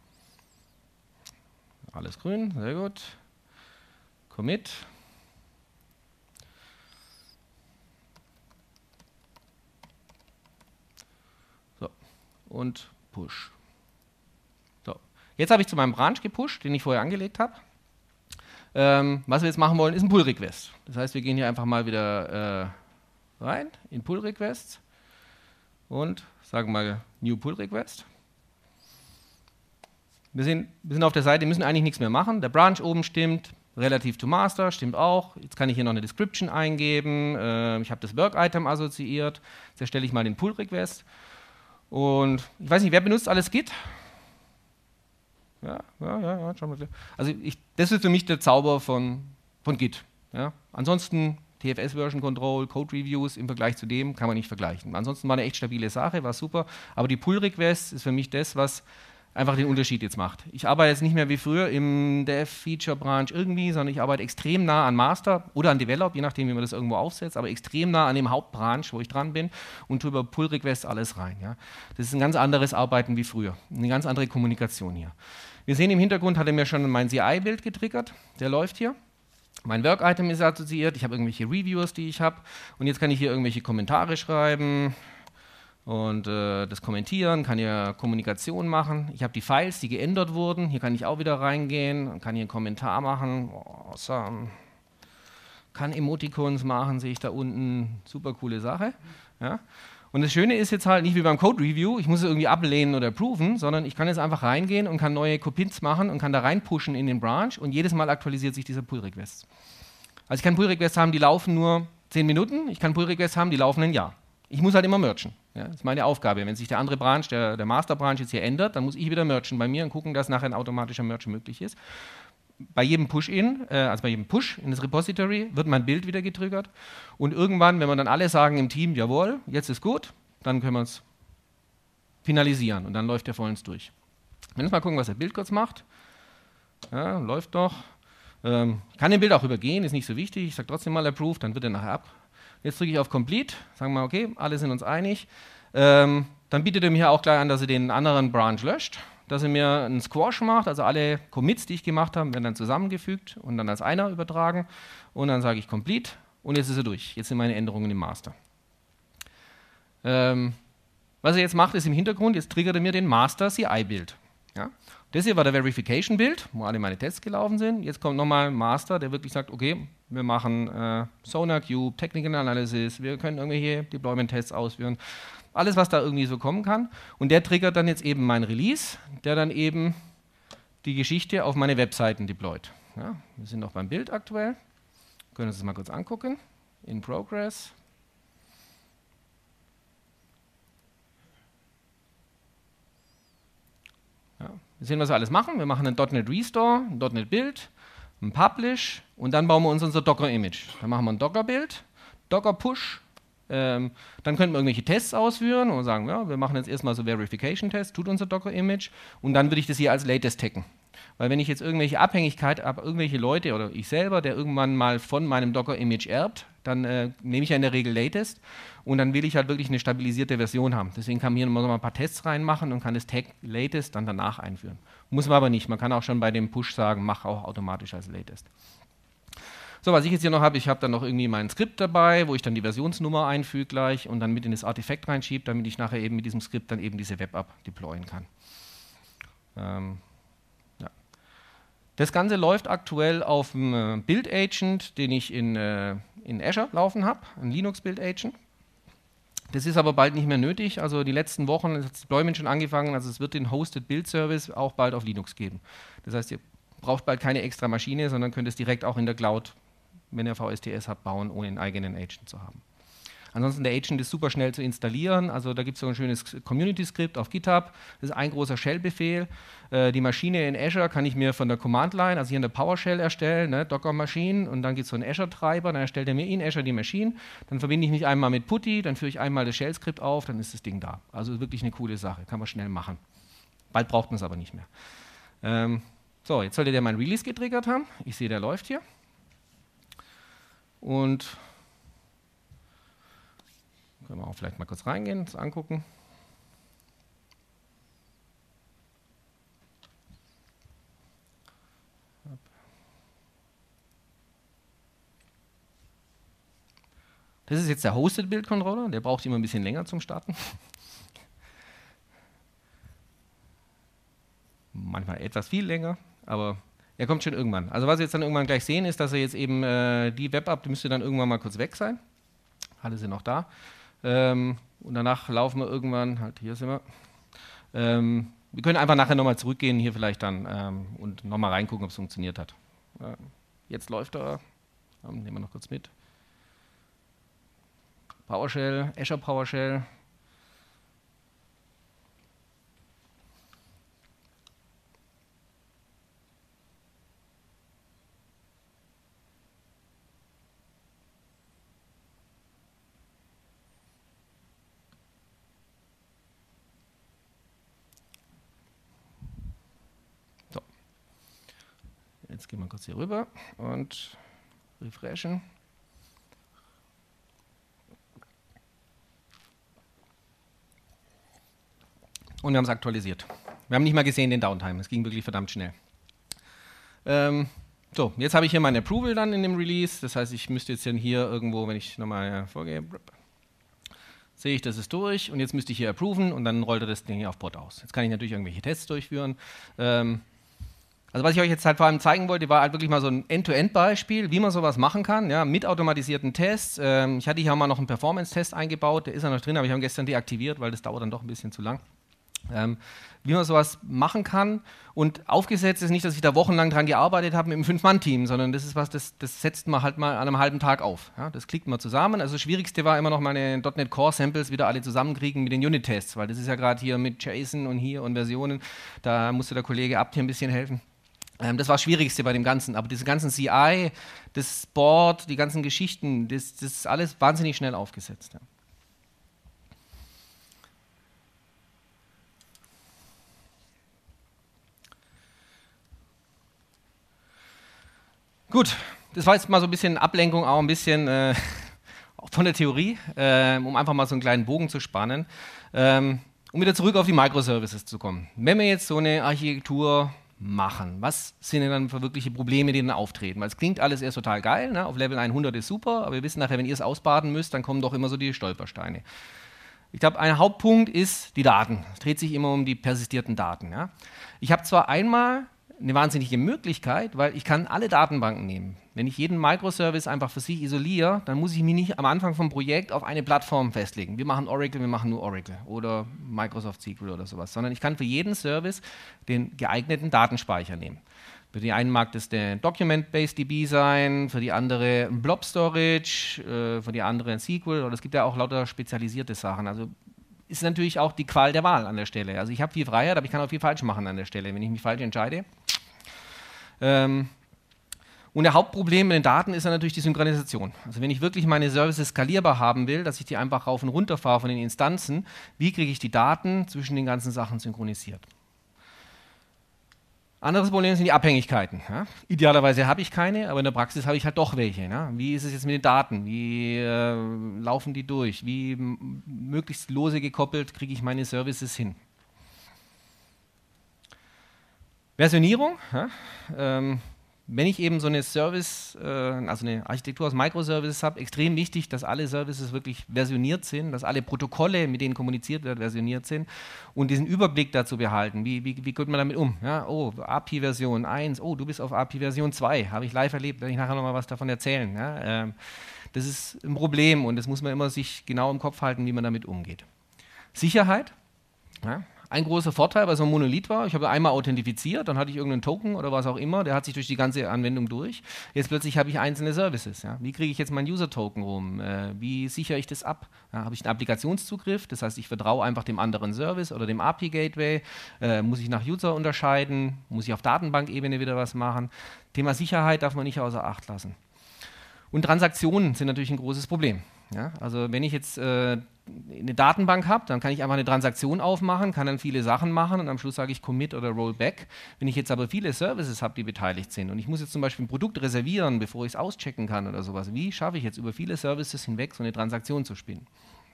[SPEAKER 1] Alles grün, sehr gut. Commit. So. Und Push. So. Jetzt habe ich zu meinem Branch gepusht, den ich vorher angelegt habe. Ähm, was wir jetzt machen wollen, ist ein Pull-Request. Das heißt, wir gehen hier einfach mal wieder äh, rein in Pull-Requests und sagen mal New Pull-Request. Wir sind, wir sind auf der Seite, müssen eigentlich nichts mehr machen. Der Branch oben stimmt, relativ to Master stimmt auch. Jetzt kann ich hier noch eine Description eingeben. Äh, ich habe das Work-Item assoziiert. Jetzt erstelle ich mal den Pull-Request. Und ich weiß nicht, wer benutzt alles Git? Ja, ja, ja, ja, schauen wir. Also ich, das ist für mich der Zauber von, von Git. Ja. Ansonsten T F S-Version Control, Code-Reviews im Vergleich zu dem kann man nicht vergleichen. Ansonsten war eine echt stabile Sache, war super. Aber die Pull-Request ist für mich das, was einfach den Unterschied jetzt macht. Ich arbeite jetzt nicht mehr wie früher im Dev-Feature-Branch irgendwie, sondern ich arbeite extrem nah an Master oder an Develop, je nachdem, wie man das irgendwo aufsetzt, aber extrem nah an dem Hauptbranch, wo ich dran bin und tue über Pull-Requests alles rein. Ja. Das ist ein ganz anderes Arbeiten wie früher, eine ganz andere Kommunikation hier. Wir sehen im Hintergrund, hat er mir schon mein C I-Bild getriggert, der läuft hier. Mein Work-Item ist assoziiert, ich habe irgendwelche Reviews, die ich habe und jetzt kann ich hier irgendwelche Kommentare schreiben. Und äh, das kommentieren, kann hier Kommunikation machen. Ich habe die Files, die geändert wurden. Hier kann ich auch wieder reingehen und kann hier einen Kommentar machen. Awesome. Kann Emoticons machen, sehe ich da unten. Super coole Sache. Ja. Und das Schöne ist jetzt halt nicht wie beim Code Review, ich muss es irgendwie ablehnen oder approven, sondern ich kann jetzt einfach reingehen und kann neue Commits machen und kann da reinpushen in den Branch und jedes Mal aktualisiert sich dieser Pull-Request. Also ich kann Pull-Requests haben, die laufen nur zehn Minuten. Ich kann Pull-Requests haben, die laufen ein Jahr. Ich muss halt immer merchen. Ja, das ist meine Aufgabe. Wenn sich der andere Branch, der, der Master-Branch jetzt hier ändert, dann muss ich wieder merchen bei mir und gucken, dass nachher ein automatischer Merch möglich ist. Bei jedem Push-In, äh, also bei jedem Push in das Repository, wird mein Bild wieder getriggert. Und irgendwann, wenn wir dann alle sagen im Team, jawohl, jetzt ist gut, dann können wir es finalisieren und dann läuft der vollends durch. Wenn wir jetzt mal gucken, was der Bild kurz macht. Ja, läuft doch. Ähm, ich kann den Bild auch übergehen, ist nicht so wichtig. Ich sage trotzdem mal Approve, dann wird er nachher ab. Jetzt drücke ich auf Complete, sagen wir, okay, alle sind uns einig. Ähm, dann bietet er mir auch gleich an, dass er den anderen Branch löscht, dass er mir einen Squash macht, also alle Commits, die ich gemacht habe, werden dann zusammengefügt und dann als einer übertragen. Und dann sage ich Complete und jetzt ist er durch. Jetzt sind meine Änderungen im Master. Ähm, was er jetzt macht, ist im Hintergrund, jetzt triggert er mir den Master C I-Bild. Ja? Das hier war der Verification-Bild, wo alle meine Tests gelaufen sind. Jetzt kommt nochmal ein Master, der wirklich sagt, okay, wir machen äh, SonarQube, Technical Analysis, wir können irgendwelche Deployment-Tests ausführen. Alles, was da irgendwie so kommen kann. Und der triggert dann jetzt eben mein Release, der dann eben die Geschichte auf meine Webseiten deployt. Ja, wir sind noch beim Bild aktuell. Wir können uns das mal kurz angucken. In Progress. Ja, wir sehen, was wir alles machen. Wir machen einen .NET Restore, ein .NET Build, ein Publish und dann bauen wir uns unser Docker-Image. Dann machen wir ein Docker-Build, Docker-Push. Ähm, dann könnten wir irgendwelche Tests ausführen und sagen, ja, wir machen jetzt erstmal so Verification-Tests, tut unser Docker-Image und dann würde ich das hier als Latest taggen. Weil wenn ich jetzt irgendwelche Abhängigkeit habe, irgendwelche Leute oder ich selber, der irgendwann mal von meinem Docker-Image erbt, dann äh, nehme ich ja in der Regel Latest und dann will ich halt wirklich eine stabilisierte Version haben. Deswegen kann man hier noch mal ein paar Tests reinmachen und kann das Tag Latest dann danach einführen. Muss man aber nicht. Man kann auch schon bei dem Push sagen, mach auch automatisch als Latest. So, was ich jetzt hier noch habe, ich habe dann noch irgendwie mein Skript dabei, wo ich dann die Versionsnummer einfüge gleich und dann mit in das Artefakt reinschiebe, damit ich nachher eben mit diesem Skript dann eben diese Web-App deployen kann. Ähm, ja. Das Ganze läuft aktuell auf dem äh, Build-Agent, den ich in, äh, in Azure laufen habe, ein Linux-Build-Agent. Das ist aber bald nicht mehr nötig. Also die letzten Wochen hat das Deployment schon angefangen. Also es wird den Hosted Build Service auch bald auf Linux geben. Das heißt, ihr braucht bald keine extra Maschine, sondern könnt es direkt auch in der Cloud, wenn ihr V S T S habt, bauen, ohne einen eigenen Agent zu haben. Ansonsten der Agent ist super schnell zu installieren. Also da gibt es so ein schönes Community-Skript auf GitHub. Das ist ein großer Shell-Befehl. Äh, die Maschine in Azure kann ich mir von der Command-Line, also hier in der PowerShell erstellen, ne, Docker-Maschinen, und dann gibt es so einen Azure-Treiber, dann erstellt er mir in Azure die Maschine, dann verbinde ich mich einmal mit PuTTY, dann führe ich einmal das Shell-Skript auf, dann ist das Ding da. Also wirklich eine coole Sache, kann man schnell machen. Bald braucht man es aber nicht mehr. Ähm, so, jetzt sollte der mein Release getriggert haben. Ich sehe, der läuft hier. Und können wir auch vielleicht mal kurz reingehen, das angucken. Das ist jetzt der Hosted Build Controller, der braucht immer ein bisschen länger zum Starten. Manchmal etwas viel länger, aber er kommt schon irgendwann. Also was wir jetzt dann irgendwann gleich sehen, ist, dass er jetzt eben äh, die Web-App, die müsste dann irgendwann mal kurz weg sein. Alle sind noch da. Ähm, und danach laufen wir irgendwann, halt hier sind wir. Ähm, wir können einfach nachher nochmal zurückgehen, hier vielleicht dann ähm, und nochmal reingucken, ob es funktioniert hat. Äh, jetzt läuft er, ähm, nehmen wir noch kurz mit. PowerShell, Azure PowerShell. So. Jetzt gehen wir kurz hier rüber und refreshen. Und wir haben es aktualisiert. Wir haben nicht mal gesehen den Downtime, es ging wirklich verdammt schnell. Ähm, so, jetzt habe ich hier mein Approval dann in dem Release, das heißt, ich müsste jetzt hier irgendwo, wenn ich nochmal vorgehe, sehe ich, das ist durch, und jetzt müsste ich hier approven und dann rollt er das Ding hier auf Pod aus. Jetzt kann ich natürlich irgendwelche Tests durchführen. Ähm, also was ich euch jetzt halt vor allem zeigen wollte, war halt wirklich mal so ein End-to-End-Beispiel, wie man sowas machen kann, ja, mit automatisierten Tests. Ähm, ich hatte hier mal noch einen Performance-Test eingebaut, der ist ja noch drin, aber ich habe ihn gestern deaktiviert, weil das dauert dann doch ein bisschen zu lang. Ähm, wie man sowas machen kann, und aufgesetzt ist nicht, dass ich da wochenlang dran gearbeitet habe mit einem Fünf-Mann-Team, sondern das ist was, das, das setzt man halt mal an einem halben Tag auf. Ja, das klickt man zusammen. Also das Schwierigste war immer noch, meine .Punkt NET Core Samples wieder alle zusammenkriegen mit den Unit-Tests, weil das ist ja gerade hier mit JSON und hier und Versionen, da musste der Kollege Abt hier ein bisschen helfen. Ähm, das war das Schwierigste bei dem Ganzen, aber diese ganzen C I, das Board, die ganzen Geschichten, das, das ist alles wahnsinnig schnell aufgesetzt. Ja. Gut, das war jetzt mal so ein bisschen Ablenkung, auch ein bisschen äh, von der Theorie, äh, um einfach mal so einen kleinen Bogen zu spannen, ähm, um wieder zurück auf die Microservices zu kommen. Wenn wir jetzt so eine Architektur machen, was sind denn dann für wirkliche Probleme, die dann auftreten? Weil es klingt alles erst total geil, ne? Auf Level hundert ist super, aber wir wissen nachher, wenn ihr es ausbaden müsst, dann kommen doch immer so die Stolpersteine. Ich glaube, ein Hauptpunkt ist die Daten. Es dreht sich immer um die persistierten Daten. Ja? Ich habe zwar einmal eine wahnsinnige Möglichkeit, weil ich kann alle Datenbanken nehmen. Wenn ich jeden Microservice einfach für sich isoliere, dann muss ich mich nicht am Anfang vom Projekt auf eine Plattform festlegen. Wir machen Oracle, wir machen nur Oracle oder Microsoft S Q L oder sowas, sondern ich kann für jeden Service den geeigneten Datenspeicher nehmen. Für die einen mag das der Document-Based D B sein, für die andere ein Blob Storage, äh, für die andere ein S Q L, oder es gibt ja auch lauter spezialisierte Sachen. Also ist natürlich auch die Qual der Wahl an der Stelle. Also ich habe viel Freiheit, aber ich kann auch viel falsch machen an der Stelle, wenn ich mich falsch entscheide. Ähm, und der Hauptproblem mit den Daten ist ja natürlich die Synchronisation. Also wenn ich wirklich meine Services skalierbar haben will, dass ich die einfach rauf und runter fahre von den Instanzen, wie kriege ich die Daten zwischen den ganzen Sachen synchronisiert? Anderes Problem sind die Abhängigkeiten. Ja? Idealerweise habe ich keine, aber in der Praxis habe ich halt doch welche. Ja? Wie ist es jetzt mit den Daten? Wie äh, laufen die durch? Wie möglichst lose gekoppelt kriege ich meine Services hin? Versionierung. Ja? Ähm, wenn ich eben so eine Service, äh, also eine Architektur aus Microservices habe, extrem wichtig, dass alle Services wirklich versioniert sind, dass alle Protokolle, mit denen kommuniziert wird, versioniert sind und diesen Überblick dazu behalten. Wie, wie, wie geht man damit um? Ja, oh, A P I-Version eins, oh, du bist auf A P I-Version zwei, habe ich live erlebt, werde ich nachher nochmal was davon erzählen. Ja, ähm, Das ist ein Problem und das muss man immer sich genau im Kopf halten, wie man damit umgeht. Sicherheit. Ja. Ein großer Vorteil bei so einem Monolith war, ich habe einmal authentifiziert, dann hatte ich irgendeinen Token oder was auch immer, der hat sich durch die ganze Anwendung durch. Jetzt plötzlich habe ich einzelne Services. Ja. Wie kriege ich jetzt meinen User-Token rum? Äh, wie sichere ich das ab? Ja, habe ich einen Applikationszugriff, das heißt, ich vertraue einfach dem anderen Service oder dem A P I-Gateway. Äh, muss ich nach User unterscheiden? Muss ich auf Datenbankebene wieder was machen? Thema Sicherheit darf man nicht außer Acht lassen. Und Transaktionen sind natürlich ein großes Problem. Ja, also wenn ich jetzt äh, eine Datenbank habe, dann kann ich einfach eine Transaktion aufmachen, kann dann viele Sachen machen und am Schluss sage ich Commit oder Rollback. Wenn ich jetzt aber viele Services habe, die beteiligt sind und ich muss jetzt zum Beispiel ein Produkt reservieren, bevor ich es auschecken kann oder sowas, wie schaffe ich jetzt über viele Services hinweg so eine Transaktion zu spinnen?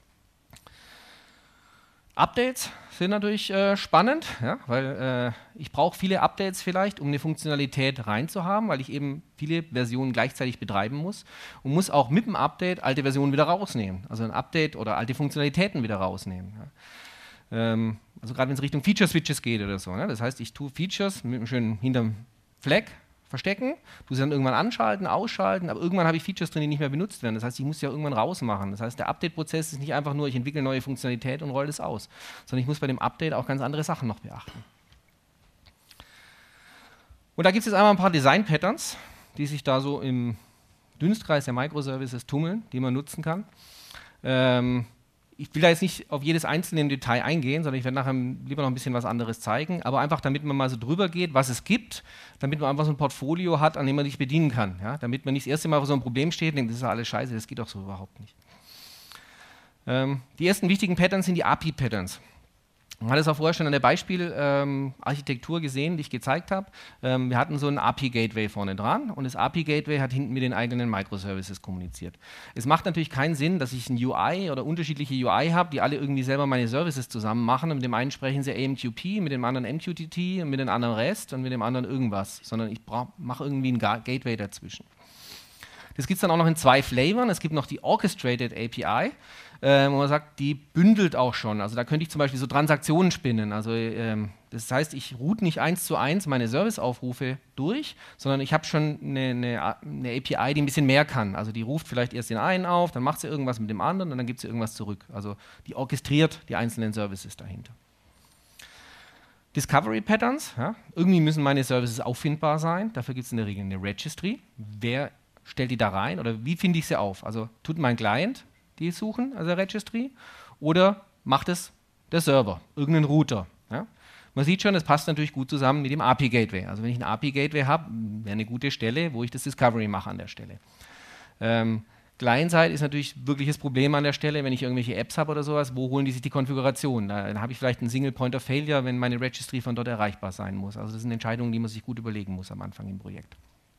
[SPEAKER 1] Updates sind natürlich äh, spannend, ja, weil äh, ich brauche viele Updates vielleicht, um eine Funktionalität reinzuhaben, weil ich eben viele Versionen gleichzeitig betreiben muss und muss auch mit dem Update alte Versionen wieder rausnehmen, also ein Update oder alte Funktionalitäten wieder rausnehmen. Ja. Ähm, also gerade wenn es Richtung Feature-Switches geht oder so, ne? Das heißt, ich tue Features mit einem schönen hinterm Flag verstecken, du sie dann irgendwann anschalten, ausschalten, aber irgendwann habe ich Features drin, die nicht mehr benutzt werden. Das heißt, ich muss sie ja irgendwann rausmachen. Das heißt, der Update-Prozess ist nicht einfach nur, ich entwickle neue Funktionalität und rolle das aus, sondern ich muss bei dem Update auch ganz andere Sachen noch beachten. Und da gibt es jetzt einmal ein paar Design-Patterns, die sich da so im Dunstkreis der Microservices tummeln, die man nutzen kann. Ähm, Ich will da jetzt nicht auf jedes einzelne im Detail eingehen, sondern ich werde nachher lieber noch ein bisschen was anderes zeigen, aber einfach, damit man mal so drüber geht, was es gibt, damit man einfach so ein Portfolio hat, an dem man sich bedienen kann. Ja? Damit man nicht das erste Mal vor so einem Problem steht und denkt, das ist ja alles scheiße, das geht doch so überhaupt nicht. Ähm, die ersten wichtigen Patterns sind die A P I-Patterns. Man hat es auch vorher schon an der Beispielarchitektur ähm, gesehen, die ich gezeigt habe. Ähm, wir hatten so ein A P I-Gateway vorne dran und das A P I-Gateway hat hinten mit den eigenen Microservices kommuniziert. Es macht natürlich keinen Sinn, dass ich ein U I oder unterschiedliche U I habe, die alle irgendwie selber meine Services zusammen machen und mit dem einen sprechen sie A M Q P, mit dem anderen M Q T T und mit dem anderen REST und mit dem anderen irgendwas, sondern ich mache irgendwie ein Gateway dazwischen. Das gibt es dann auch noch in zwei Flavors. Es gibt noch die Orchestrated A P I, äh, wo man sagt, die bündelt auch schon. Also da könnte ich zum Beispiel so Transaktionen spinnen. Also ähm, das heißt, ich route nicht eins zu eins meine Serviceaufrufe durch, sondern ich habe schon eine, eine, eine A P I, die ein bisschen mehr kann. Also die ruft vielleicht erst den einen auf, dann macht sie irgendwas mit dem anderen und dann gibt sie irgendwas zurück. Also die orchestriert die einzelnen Services dahinter. Discovery Patterns. Ja. Irgendwie müssen meine Services auffindbar sein. Dafür gibt es in der Regel eine Registry. Wer stellt die da rein oder wie finde ich sie auf? Also tut mein Client die suchen, also Registry, oder macht es der Server, irgendein Router. Ja? Man sieht schon, es passt natürlich gut zusammen mit dem A P I-Gateway. Also wenn ich ein A P I-Gateway habe, wäre eine gute Stelle, wo ich das Discovery mache an der Stelle. Ähm, Client-Side ist natürlich wirklich das Problem an der Stelle, wenn ich irgendwelche Apps habe oder sowas, wo holen die sich die Konfiguration? Da, dann habe ich vielleicht einen Single Point of Failure, wenn meine Registry von dort erreichbar sein muss. Also das sind Entscheidungen, die man sich gut überlegen muss am Anfang im Projekt.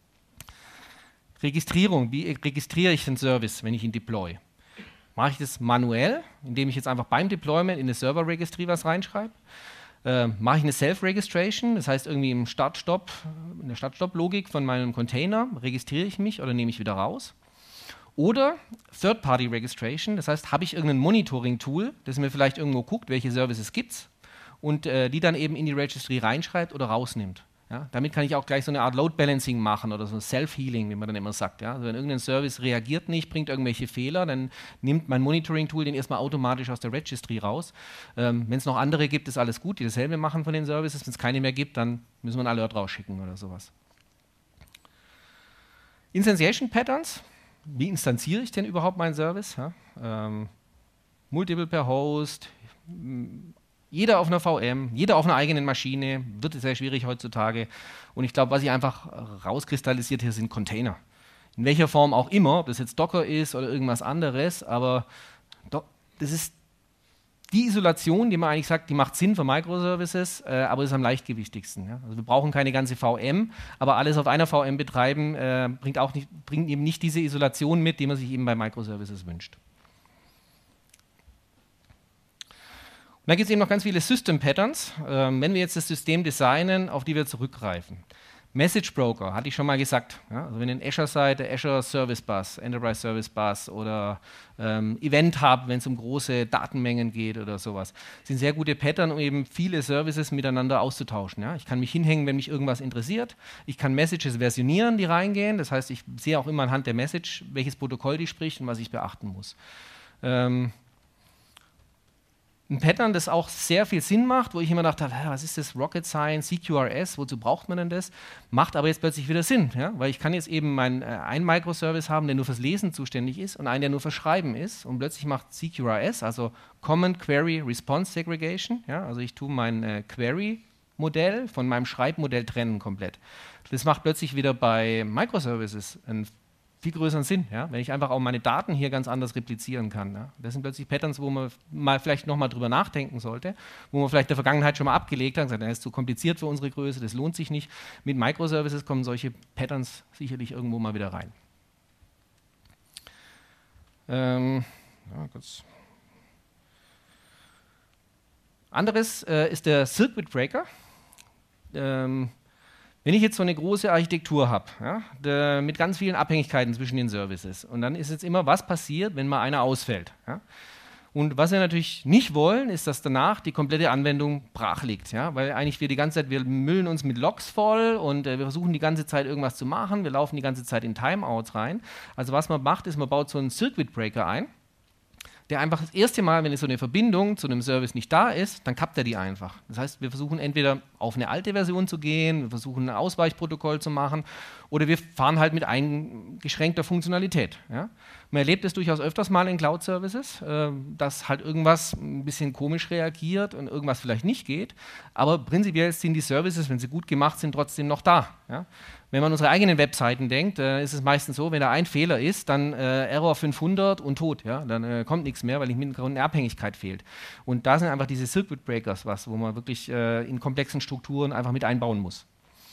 [SPEAKER 1] Registrierung, wie registriere ich den Service, wenn ich ihn deploy? Mache ich das manuell, indem ich jetzt einfach beim Deployment in eine Server-Registry was reinschreibe? Äh, mache ich eine Self-Registration, das heißt irgendwie im Start-Stop, in der Start-Stop-Logik von meinem Container registriere ich mich oder nehme ich wieder raus? Oder Third-Party-Registration, das heißt, habe ich irgendein Monitoring-Tool, das mir vielleicht irgendwo guckt, welche Services gibt es und äh, die dann eben in die Registry reinschreibt oder rausnimmt. Ja, damit kann ich auch gleich so eine Art Load Balancing machen oder so Self-Healing, wie man dann immer sagt. Ja? Also wenn irgendein Service reagiert nicht, bringt irgendwelche Fehler, dann nimmt mein Monitoring-Tool den erstmal automatisch aus der Registry raus. Ähm, wenn es noch andere gibt, ist alles gut, die dasselbe machen von den Services. Wenn es keine mehr gibt, dann müssen wir einen Alert rausschicken oder sowas. Instantiation Patterns. Wie instanziere ich denn überhaupt meinen Service? Ja? Ähm, Multiple per Host, jeder auf einer V M, jeder auf einer eigenen Maschine, wird sehr schwierig heutzutage. Und ich glaube, was sich einfach rauskristallisiert hier, sind Container. In welcher Form auch immer, ob das jetzt Docker ist oder irgendwas anderes, aber das ist die Isolation, die man eigentlich sagt, die macht Sinn für Microservices, äh, aber ist am leichtgewichtigsten. Ja? Also wir brauchen keine ganze V M, aber alles auf einer V M betreiben äh, bringt, auch nicht, bringt eben nicht diese Isolation mit, die man sich eben bei Microservices wünscht. Und dann gibt es eben noch ganz viele System Patterns, ähm, wenn wir jetzt das System designen, auf die wir zurückgreifen. Message Broker, hatte ich schon mal gesagt. Ja? Also wenn ihr in Azure seid, der Azure Service Bus, Enterprise Service Bus oder ähm, Event Hub, wenn es um große Datenmengen geht oder sowas, sind sehr gute Pattern, um eben viele Services miteinander auszutauschen. Ja? Ich kann mich hinhängen, wenn mich irgendwas interessiert. Ich kann Messages versionieren, die reingehen. Das heißt, ich sehe auch immer anhand der Message, welches Protokoll die spricht und was ich beachten muss. Ähm, Ein Pattern, das auch sehr viel Sinn macht, wo ich immer dachte, was ist das, Rocket Science, C Q R S, wozu braucht man denn das? Macht aber jetzt plötzlich wieder Sinn, ja? Weil ich kann jetzt eben mein, äh, einen Microservice haben, der nur fürs Lesen zuständig ist und einen, der nur fürs Schreiben ist und plötzlich macht C Q R S, also Common Query Response Segregation, ja? Also ich tue mein äh, Query-Modell von meinem Schreibmodell trennen komplett. Das macht plötzlich wieder bei Microservices einen viel größeren Sinn, ja? Wenn ich einfach auch meine Daten hier ganz anders replizieren kann. Ja? Das sind plötzlich Patterns, wo man mal vielleicht nochmal drüber nachdenken sollte, wo man vielleicht in der Vergangenheit schon mal abgelegt hat und gesagt, das ist zu kompliziert für unsere Größe, das lohnt sich nicht. Mit Microservices kommen solche Patterns sicherlich irgendwo mal wieder rein. Ähm, ja, kurz. Anderes äh, ist der Circuit Breaker. Ähm, Wenn ich jetzt so eine große Architektur habe, ja, mit ganz vielen Abhängigkeiten zwischen den Services, und dann ist jetzt immer, was passiert, wenn mal einer ausfällt. Ja? Und was wir natürlich nicht wollen, ist, dass danach die komplette Anwendung brach liegt. Ja? Weil eigentlich wir die ganze Zeit, wir müllen uns mit Logs voll und äh, wir versuchen die ganze Zeit irgendwas zu machen, wir laufen die ganze Zeit in Timeouts rein. Also was man macht, ist, man baut so einen Circuit Breaker ein, der einfach das erste Mal, wenn so eine Verbindung zu einem Service nicht da ist, dann kappt er die einfach. Das heißt, wir versuchen entweder auf eine alte Version zu gehen, wir versuchen ein Ausweichprotokoll zu machen oder wir fahren halt mit eingeschränkter Funktionalität. Ja? Man erlebt es durchaus öfters mal in Cloud-Services, äh, dass halt irgendwas ein bisschen komisch reagiert und irgendwas vielleicht nicht geht, aber prinzipiell sind die Services, wenn sie gut gemacht sind, trotzdem noch da. Ja? Wenn man an unsere eigenen Webseiten denkt, äh, ist es meistens so, wenn da ein Fehler ist, dann äh, Error fünfhundert und tot. Ja? Dann äh, kommt nichts mehr, weil im Hintergrund eine Abhängigkeit fehlt. Und da sind einfach diese Circuit Breakers was, wo man wirklich äh, in komplexen Strukturen einfach mit einbauen muss.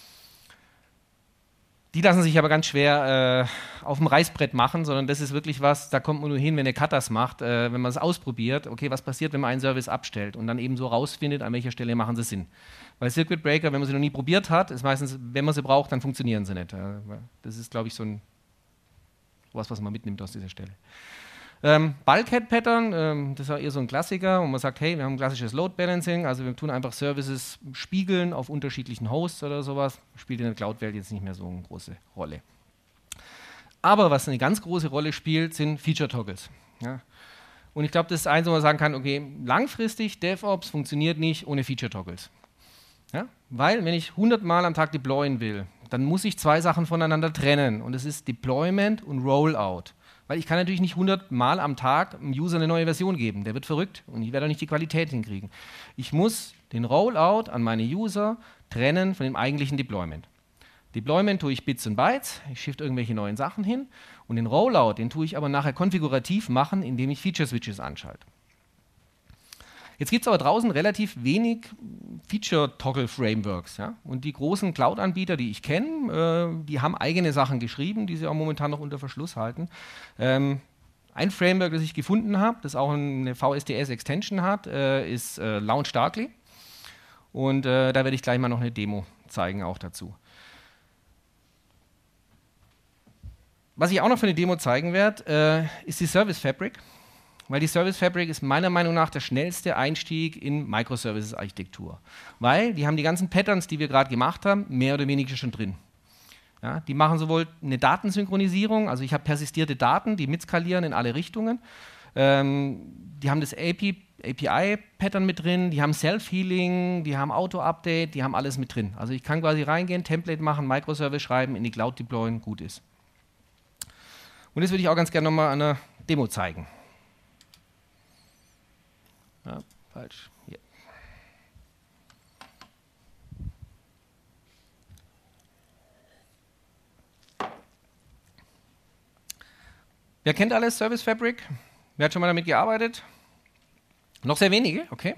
[SPEAKER 1] Die lassen sich aber ganz schwer äh, auf dem Reißbrett machen, sondern das ist wirklich was, da kommt man nur hin, wenn der Cut das macht, äh, wenn man es ausprobiert, okay, was passiert, wenn man einen Service abstellt und dann eben so rausfindet, an welcher Stelle machen sie Sinn. Weil Circuit Breaker, wenn man sie noch nie probiert hat, ist meistens, wenn man sie braucht, dann funktionieren sie nicht. Das ist, glaube ich, so ein was, was man mitnimmt aus dieser Stelle. Ähm, Bulkhead-Pattern, ähm, das ist auch eher so ein Klassiker, wo man sagt, hey, wir haben ein klassisches Load Balancing, also wir tun einfach Services spiegeln auf unterschiedlichen Hosts oder sowas, spielt in der Cloud-Welt jetzt nicht mehr so eine große Rolle. Aber was eine ganz große Rolle spielt, sind Feature-Toggles. Ja. Und ich glaube, das ist eins, wo man sagen kann, okay, langfristig, DevOps funktioniert nicht ohne Feature-Toggles. Ja. Weil, wenn ich hundert Mal am Tag deployen will, dann muss ich zwei Sachen voneinander trennen und das ist Deployment und Rollout. Weil ich kann natürlich nicht hundert Mal am Tag einem User eine neue Version geben, der wird verrückt und ich werde auch nicht die Qualität hinkriegen. Ich muss den Rollout an meine User trennen von dem eigentlichen Deployment. Deployment tue ich Bits und Bytes, ich shift irgendwelche neuen Sachen hin und den Rollout, den tue ich aber nachher konfigurativ machen, indem ich Feature-Switches anschalte. Jetzt gibt es aber draußen relativ wenig Feature-Toggle-Frameworks. Ja? Und die großen Cloud-Anbieter, die ich kenne, äh, die haben eigene Sachen geschrieben, die sie auch momentan noch unter Verschluss halten. Ähm, ein Framework, das ich gefunden habe, das auch eine V S T S-Extension hat, äh, ist äh, LaunchDarkly. Und äh, da werde ich gleich mal noch eine Demo zeigen, auch dazu. Was ich auch noch für eine Demo zeigen werde, äh, ist die Service Fabric. Weil die Service Fabric ist meiner Meinung nach der schnellste Einstieg in Microservices-Architektur. Weil die haben die ganzen Patterns, die wir gerade gemacht haben, mehr oder weniger schon drin. Ja, die machen sowohl eine Datensynchronisierung, also ich habe persistierte Daten, die mitskalieren in alle Richtungen. Ähm, die haben das A P I-Pattern mit drin, die haben Self-Healing, die haben Auto-Update, die haben alles mit drin. Also ich kann quasi reingehen, Template machen, Microservice schreiben, in die Cloud deployen, gut ist. Und das würde ich auch ganz gerne nochmal an einer Demo zeigen. Ja, falsch. Hier. Wer kennt alles Service Fabric? Wer hat schon mal damit gearbeitet? Noch sehr wenige, okay.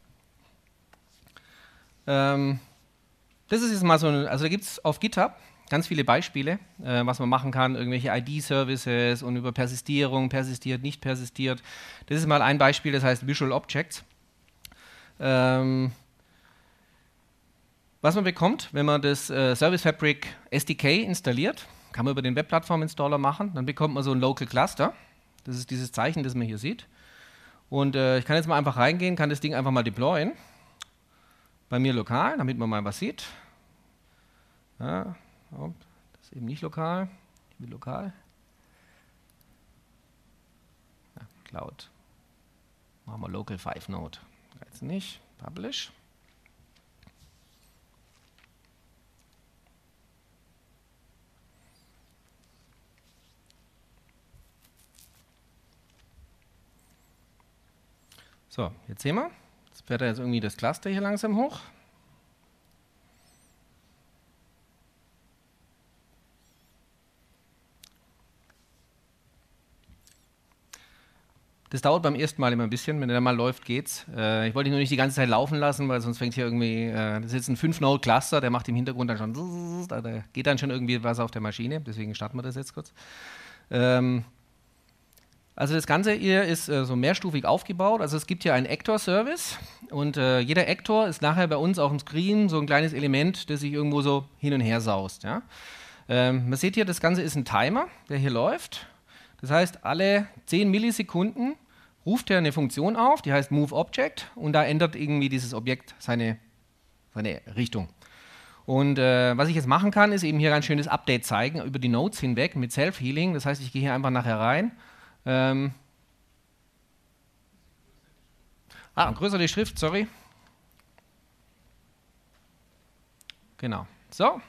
[SPEAKER 1] Ähm, das ist jetzt mal so ein, also da gibt es auf GitHub ganz viele Beispiele, äh, was man machen kann, irgendwelche I D-Services und über Persistierung, persistiert, nicht persistiert. Das ist mal ein Beispiel, das heißt Visual Objects. Ähm, was man bekommt, wenn man das äh, Service Fabric S D K installiert, kann man über den Webplattform-Installer machen, dann bekommt man so ein Local Cluster. Das ist dieses Zeichen, das man hier sieht. Und äh, ich kann jetzt mal einfach reingehen, kann das Ding einfach mal deployen. Bei mir lokal, damit man mal was sieht. Ja, oh, das ist eben nicht lokal. Ich will lokal. Ja, Cloud. Machen wir Local fünf Node. Jetzt nicht. Publish. So, jetzt sehen wir. Jetzt fährt er jetzt irgendwie das Cluster hier langsam hoch. Das dauert beim ersten Mal immer ein bisschen, wenn der mal läuft, geht's. Äh, ich wollte ihn nur nicht die ganze Zeit laufen lassen, weil sonst fängt hier irgendwie, äh, das ist jetzt ein fünf Node Cluster, der macht im Hintergrund dann schon, da geht dann schon irgendwie was auf der Maschine, deswegen starten wir das jetzt kurz. Ähm, Also das Ganze hier ist äh, so mehrstufig aufgebaut. Also es gibt hier einen Actor-Service und äh, jeder Actor ist nachher bei uns auf dem Screen so ein kleines Element, das sich irgendwo so hin und her saust. Ja? Ähm, man sieht hier, das Ganze ist ein Timer, der hier läuft. Das heißt, alle zehn Millisekunden ruft er eine Funktion auf, die heißt Move Object und da ändert irgendwie dieses Objekt seine, seine Richtung. Und äh, was ich jetzt machen kann, ist eben hier ein schönes Update zeigen über die Nodes hinweg mit Self-Healing. Das heißt, ich gehe hier einfach nachher rein. Ähm ah, größer die Schrift, sorry. Genau. So.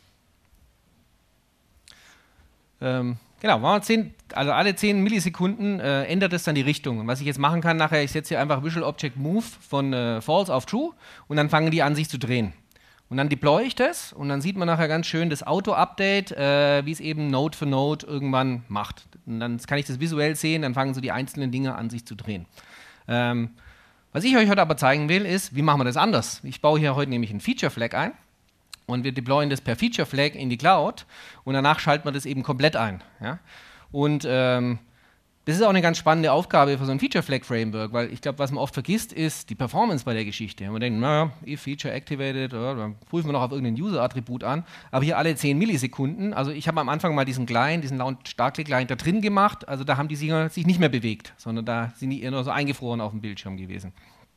[SPEAKER 1] Ähm, genau, waren wir zehn, also alle zehn Millisekunden äh, ändert es dann die Richtung. Und was ich jetzt machen kann nachher, ich setze hier einfach Visual Object Move von äh, False auf True und dann fangen die an, sich zu drehen. Und dann deploy ich das und dann sieht man nachher ganz schön das Auto-Update, äh, wie es eben Node für Node irgendwann macht. Und dann kann ich das visuell sehen, dann fangen so die einzelnen Dinge an, sich zu drehen. Ähm, was ich euch heute aber zeigen will, ist, wie machen wir das anders? Ich baue hier heute nämlich einen Feature-Flag ein und wir deployen das per Feature-Flag in die Cloud und danach schalten wir das eben komplett ein. Ja? Und ähm, das ist auch eine ganz spannende Aufgabe für so ein Feature-Flag-Framework, weil ich glaube, was man oft vergisst, ist die Performance bei der Geschichte. Man denkt, naja, if Feature activated, ja, dann prüfen wir noch auf irgendein User-Attribut an, aber hier alle zehn Millisekunden. Also ich habe am Anfang mal diesen Client, diesen Starkly-Client da drin gemacht, also da haben die sich nicht mehr bewegt, sondern da sind die eher nur so eingefroren auf dem Bildschirm gewesen.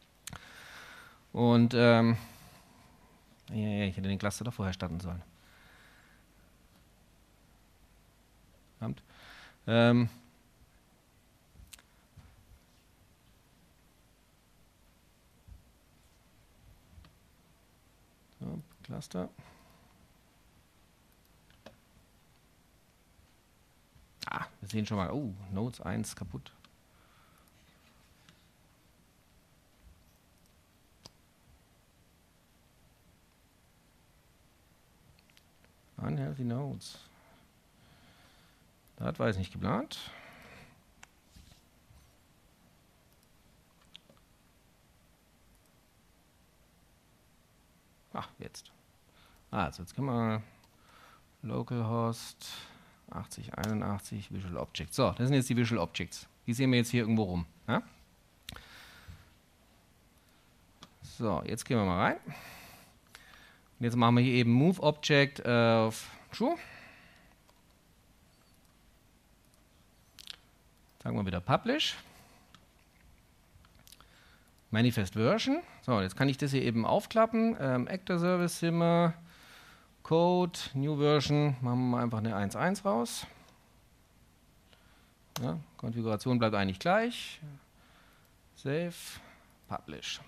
[SPEAKER 1] Und ähm, ja, ja, ich hätte den Cluster da vorher starten sollen. Verdammt. Ähm, So, Cluster. Ah, wir sehen schon mal, oh, Nodes eins kaputt. Unhealthy Nodes. Das war jetzt nicht geplant. Ach, jetzt. Also, jetzt können wir Localhost achtzig einundachtzig Visual Objects. So, das sind jetzt die Visual Objects. Die sehen wir jetzt hier irgendwo rum. Ja? So, jetzt gehen wir mal rein. Und jetzt machen wir hier eben Move Object auf True. Sagen wir wieder Publish. Manifest Version. So, jetzt kann ich das hier eben aufklappen. Ähm, Actor Service Simmer, Code, New Version. Machen wir mal einfach eine eins Punkt eins raus. Ja, Konfiguration bleibt eigentlich gleich. Save, Publish.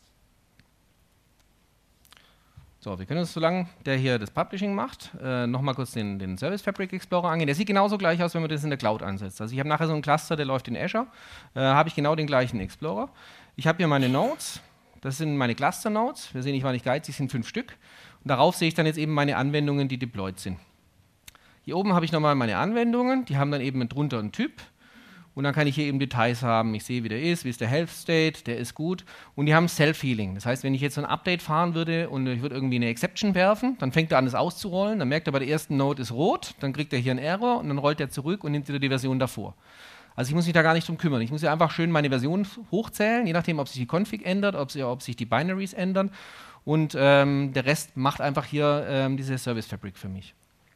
[SPEAKER 1] So, wir können uns, solange der hier das Publishing macht, äh, nochmal kurz den, den Service Fabric Explorer angehen. Der sieht genauso gleich aus, wenn man das in der Cloud einsetzt. Also ich habe nachher so einen Cluster, der läuft in Azure, äh, habe ich genau den gleichen Explorer. Ich habe hier meine Nodes, das sind meine Cluster-Nodes. Wir sehen, ich war nicht geizig, sind fünf Stück. Und darauf sehe ich dann jetzt eben meine Anwendungen, die deployed sind. Hier oben habe ich nochmal meine Anwendungen, die haben dann eben drunter einen Typ. Und dann kann ich hier eben Details haben. Ich sehe, wie der ist, wie ist der Health State, der ist gut. Und die haben Self-Healing. Das heißt, wenn ich jetzt so ein Update fahren würde und ich würde irgendwie eine Exception werfen, dann fängt er an, das auszurollen. Dann merkt er, bei der ersten Node ist rot, dann kriegt er hier einen Error und dann rollt er zurück und nimmt wieder die Version davor. Also ich muss mich da gar nicht drum kümmern. Ich muss ja einfach schön meine Version hochzählen, je nachdem, ob sich die Config ändert, ob, sie, ob sich die Binaries ändern. Und ähm, der Rest macht einfach hier ähm, diese Service Fabric für mich.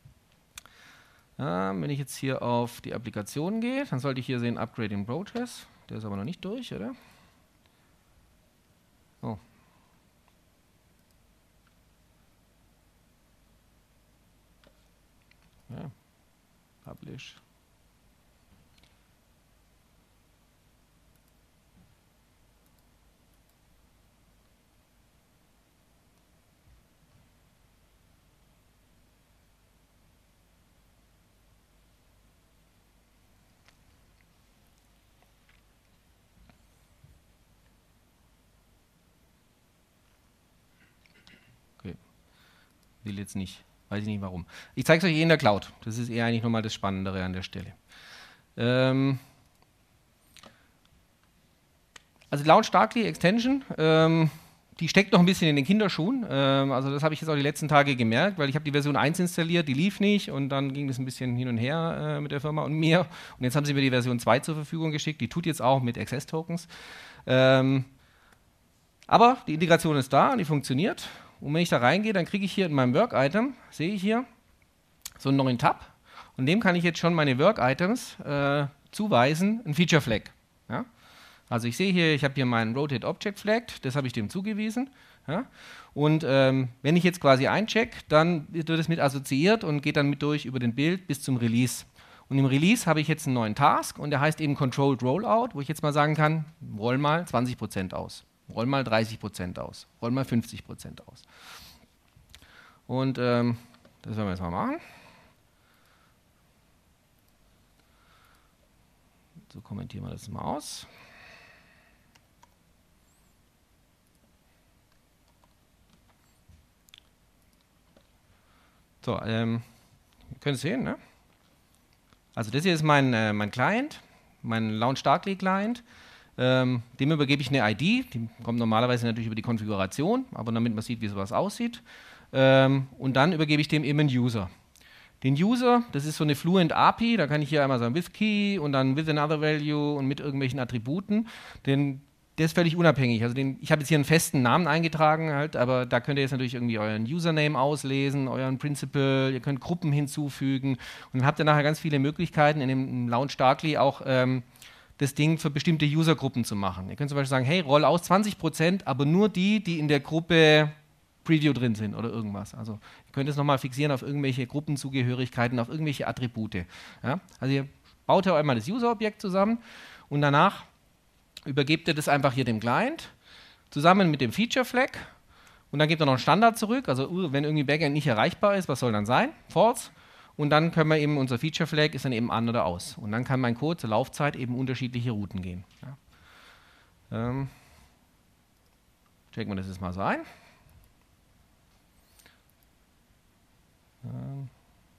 [SPEAKER 1] Ja, wenn ich jetzt hier auf die Applikation gehe, dann sollte ich hier sehen Upgrade in Progress. Der ist aber noch nicht durch, oder? Oh. Ja. Publish. Will jetzt nicht, weiß ich nicht warum. Ich zeige es euch eh in der Cloud. Das ist eher eigentlich nochmal das Spannendere an der Stelle. Ähm also Launch-Darkly Extension, ähm, die steckt noch ein bisschen in den Kinderschuhen. Ähm, also das habe ich jetzt auch die letzten Tage gemerkt, weil ich habe die Version eins installiert, die lief nicht und dann ging das ein bisschen hin und her äh, mit der Firma und mir. Und jetzt haben sie mir die Version zwei zur Verfügung geschickt. Die tut jetzt auch mit Access-Tokens. Ähm aber die Integration ist da und die funktioniert. Und wenn ich da reingehe, dann kriege ich hier in meinem Work-Item, sehe ich hier, so einen neuen Tab. Und dem kann ich jetzt schon meine Work-Items äh, zuweisen, ein Feature-Flag. Ja? Also ich sehe hier, ich habe hier meinen Rotate Object Flagged, das habe ich dem zugewiesen. Ja? Und ähm, wenn ich jetzt quasi eincheck, dann wird es mit assoziiert und geht dann mit durch über den Build bis zum Release. Und im Release habe ich jetzt einen neuen Task und der heißt eben Controlled Rollout, wo ich jetzt mal sagen kann, roll mal zwanzig Prozent aus. Roll mal dreißig Prozent aus, roll mal fünfzig Prozent aus. Und ähm, das werden wir jetzt mal machen. So kommentieren wir das mal aus. So, ähm, ihr könnt es sehen, ne? Also das hier ist mein, äh, mein Client, mein Launch-Darkly Client. Ähm, dem übergebe ich eine I D, die kommt normalerweise natürlich über die Konfiguration, aber damit man sieht, wie sowas aussieht. Ähm, und dann übergebe ich dem eben einen User. Den User, das ist so eine Fluent A P I, da kann ich hier einmal sagen with Key und dann with another value und mit irgendwelchen Attributen. Den, der ist völlig unabhängig. Also den, ich habe jetzt hier einen festen Namen eingetragen, halt, aber da könnt ihr jetzt natürlich irgendwie euren Username auslesen, euren Principal, ihr könnt Gruppen hinzufügen und dann habt ihr nachher ganz viele Möglichkeiten in dem Launch-Darkly auch ähm, das Ding für bestimmte Usergruppen zu machen. Ihr könnt zum Beispiel sagen, hey, roll aus zwanzig Prozent, aber nur die, die in der Gruppe Preview drin sind oder irgendwas. Also ihr könnt es nochmal fixieren auf irgendwelche Gruppenzugehörigkeiten, auf irgendwelche Attribute. Ja? Also ihr baut ja einmal das User-Objekt zusammen und danach übergebt ihr das einfach hier dem Client zusammen mit dem Feature-Flag und dann gebt ihr noch einen Standard zurück. Also wenn irgendwie Backend nicht erreichbar ist, was soll dann sein? False. Und dann können wir eben, unser Feature Flag ist dann eben an oder aus. Und dann kann mein Code zur Laufzeit eben unterschiedliche Routen gehen. Ja. Ähm, checken wir das jetzt mal so ein. Ähm.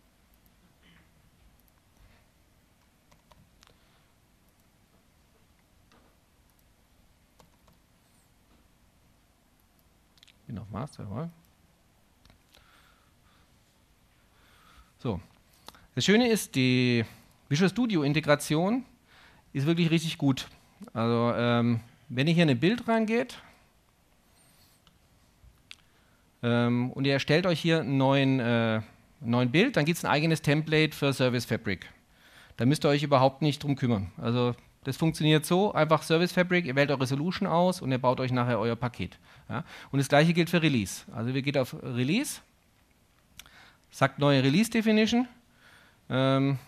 [SPEAKER 1] Bin auf Master, jawohl. So. Das Schöne ist, die Visual Studio Integration ist wirklich richtig gut. Also ähm, wenn ihr hier in ein Bild reingeht ähm, und ihr erstellt euch hier einen neuen, äh, neuen Bild, dann gibt es ein eigenes Template für Service Fabric. Da müsst ihr euch überhaupt nicht drum kümmern. Also das funktioniert so, einfach Service Fabric, ihr wählt eure Solution aus und ihr baut euch nachher euer Paket. Ja? Und das gleiche gilt für Release. Also wir gehen auf Release, sagt neue Release Definition. Ähm,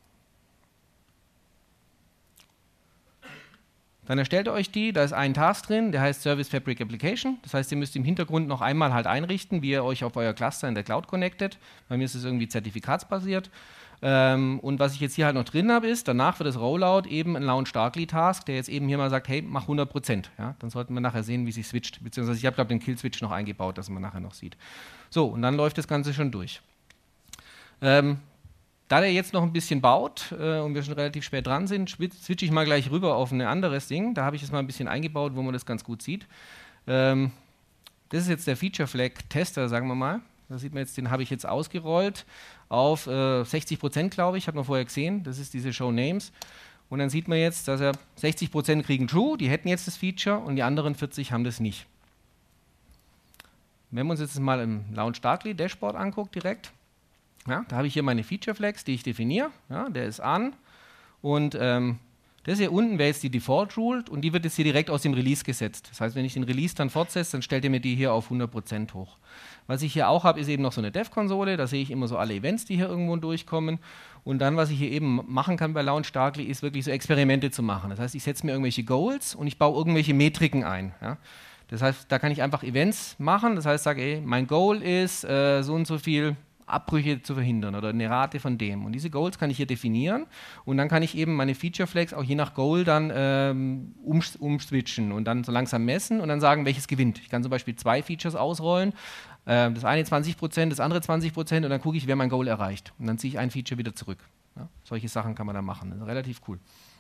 [SPEAKER 1] dann erstellt ihr euch die, da ist ein Task drin, der heißt Service Fabric Application. Das heißt, ihr müsst im Hintergrund noch einmal halt einrichten, wie ihr euch auf euer Cluster in der Cloud connectet. Bei mir ist es irgendwie zertifikatsbasiert. Ähm, und was ich jetzt hier halt noch drin habe, ist, danach für das Rollout eben ein Launch-Darkly-Task, der jetzt eben hier mal sagt, hey, mach hundert Prozent. Ja? Dann sollten wir nachher sehen, wie sich switcht. Beziehungsweise ich habe, glaube ich, den Kill-Switch noch eingebaut, dass man nachher noch sieht. So, und dann läuft das Ganze schon durch. Ähm, da der jetzt noch ein bisschen baut äh, und wir schon relativ spät dran sind, switche ich mal gleich rüber auf ein anderes Ding. Da habe ich es mal ein bisschen eingebaut, wo man das ganz gut sieht. Ähm, das ist jetzt der Feature Flag Tester, sagen wir mal. Da sieht man jetzt, den habe ich jetzt ausgerollt auf äh, sechzig Prozent, glaube ich, hat man vorher gesehen. Das ist diese Show Names. Und dann sieht man jetzt, dass er sechzig Prozent kriegen True, die hätten jetzt das Feature und die anderen vierzig haben das nicht. Wenn wir uns jetzt mal im LaunchDarkly Dashboard anguckt direkt, ja, da habe ich hier meine Feature Flags, die ich definiere. Ja, der ist an und ähm, das hier unten wäre jetzt die Default Rule und die wird jetzt hier direkt aus dem Release gesetzt. Das heißt, wenn ich den Release dann fortsetze, dann stellt er mir die hier auf hundert Prozent hoch. Was ich hier auch habe, ist eben noch so eine Dev-Konsole, da sehe ich immer so alle Events, die hier irgendwo durchkommen. Und dann, was ich hier eben machen kann bei LaunchDarkly, ist wirklich so Experimente zu machen. Das heißt, ich setze mir irgendwelche Goals und ich baue irgendwelche Metriken ein. Ja. Das heißt, da kann ich einfach Events machen, das heißt, sage, ey, mein Goal ist, äh, so und so viel Abbrüche zu verhindern oder eine Rate von dem. Und diese Goals kann ich hier definieren und dann kann ich eben meine Feature Flags auch je nach Goal dann ähm, um, umswitchen und dann so langsam messen und dann sagen, welches gewinnt. Ich kann zum Beispiel zwei Features ausrollen, äh, das eine zwanzig Prozent, das andere zwanzig Prozent und dann gucke ich, wer mein Goal erreicht. Und dann ziehe ich ein Feature wieder zurück. Ja, solche Sachen kann man dann machen. Das ist relativ cool.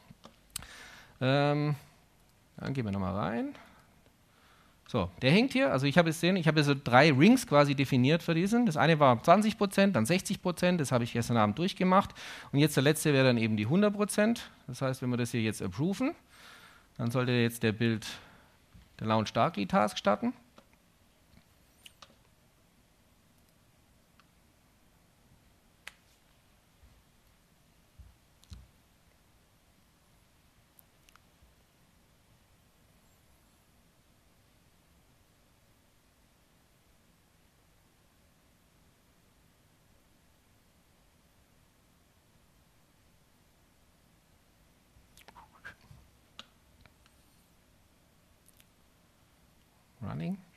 [SPEAKER 1] Ähm, dann gehen wir nochmal rein. So, der hängt hier, also ich habe jetzt sehen, ich habe so drei Rings quasi definiert für diesen. Das eine war zwanzig Prozent, dann sechzig Prozent, das habe ich gestern Abend durchgemacht. Und jetzt der letzte wäre dann eben die hundert Prozent. Das heißt, wenn wir das hier jetzt approven, dann sollte jetzt der Bild der LaunchDarkly Task starten. Running.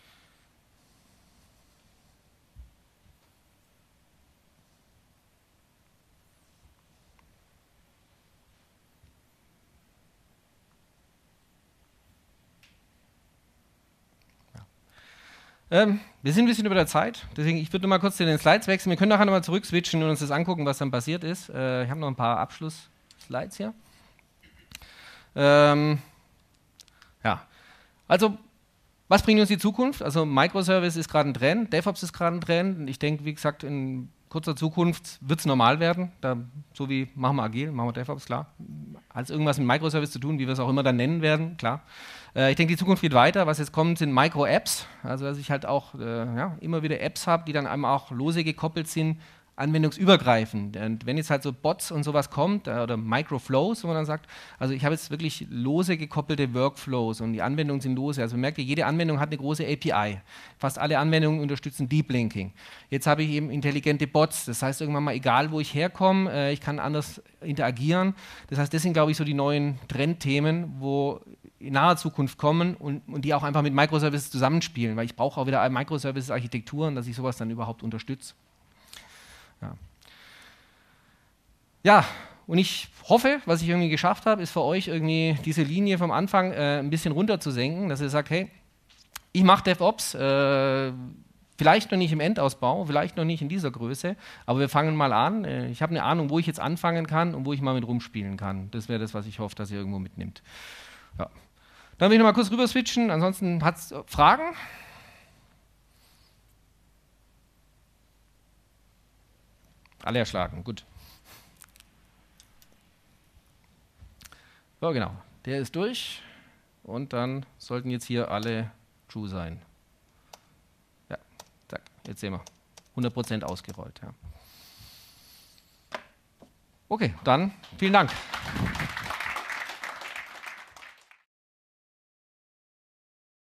[SPEAKER 1] Ähm, wir sind ein bisschen über der Zeit, deswegen ich würde noch mal kurz zu den Slides wechseln. Wir können nachher noch mal zurück switchen und uns das angucken, was dann passiert ist. Äh, ich habe noch ein paar Abschluss-Slides hier. Ähm, ja, also was bringt uns die Zukunft? Also Microservice ist gerade ein Trend, DevOps ist gerade ein Trend. Ich denke, wie gesagt, in kurzer Zukunft wird es normal werden. Da, so wie machen wir agil, machen wir DevOps, klar. Hat irgendwas mit Microservice zu tun, wie wir es auch immer dann nennen werden, klar. Äh, ich denke, die Zukunft geht weiter. Was jetzt kommt, sind Micro-Apps. Also dass ich halt auch äh, ja, immer wieder Apps habe, die dann einmal auch lose gekoppelt sind, anwendungsübergreifend. Und wenn jetzt halt so Bots und sowas kommt, äh, oder Microflows, wo man dann sagt, also ich habe jetzt wirklich lose gekoppelte Workflows und die Anwendungen sind lose. Also merkt ihr, jede Anwendung hat eine große A P I. Fast alle Anwendungen unterstützen Deep Linking. Jetzt habe ich eben intelligente Bots. Das heißt irgendwann mal, egal wo ich herkomme, äh, ich kann anders interagieren. Das heißt, das sind, glaube ich, so die neuen Trendthemen, wo in naher Zukunft kommen und, und die auch einfach mit Microservices zusammenspielen, weil ich brauche auch wieder Microservices-Architekturen, dass ich sowas dann überhaupt unterstütze. Ja. ja, und ich hoffe, was ich irgendwie geschafft habe, ist für euch irgendwie diese Linie vom Anfang äh, ein bisschen runter zu senken, dass ihr sagt, hey, ich mache DevOps, äh, vielleicht noch nicht im Endausbau, vielleicht noch nicht in dieser Größe, aber wir fangen mal an. Äh, ich habe eine Ahnung, wo ich jetzt anfangen kann und wo ich mal mit rumspielen kann. Das wäre das, was ich hoffe, dass ihr irgendwo mitnimmt. Ja. Dann will ich noch mal kurz rüber switchen, ansonsten hat es Fragen? Alle erschlagen, gut. So, genau. Der ist durch und dann sollten jetzt hier alle true sein. Ja, zack, jetzt sehen wir. hundert Prozent ausgerollt. Ja. Okay, dann vielen Dank.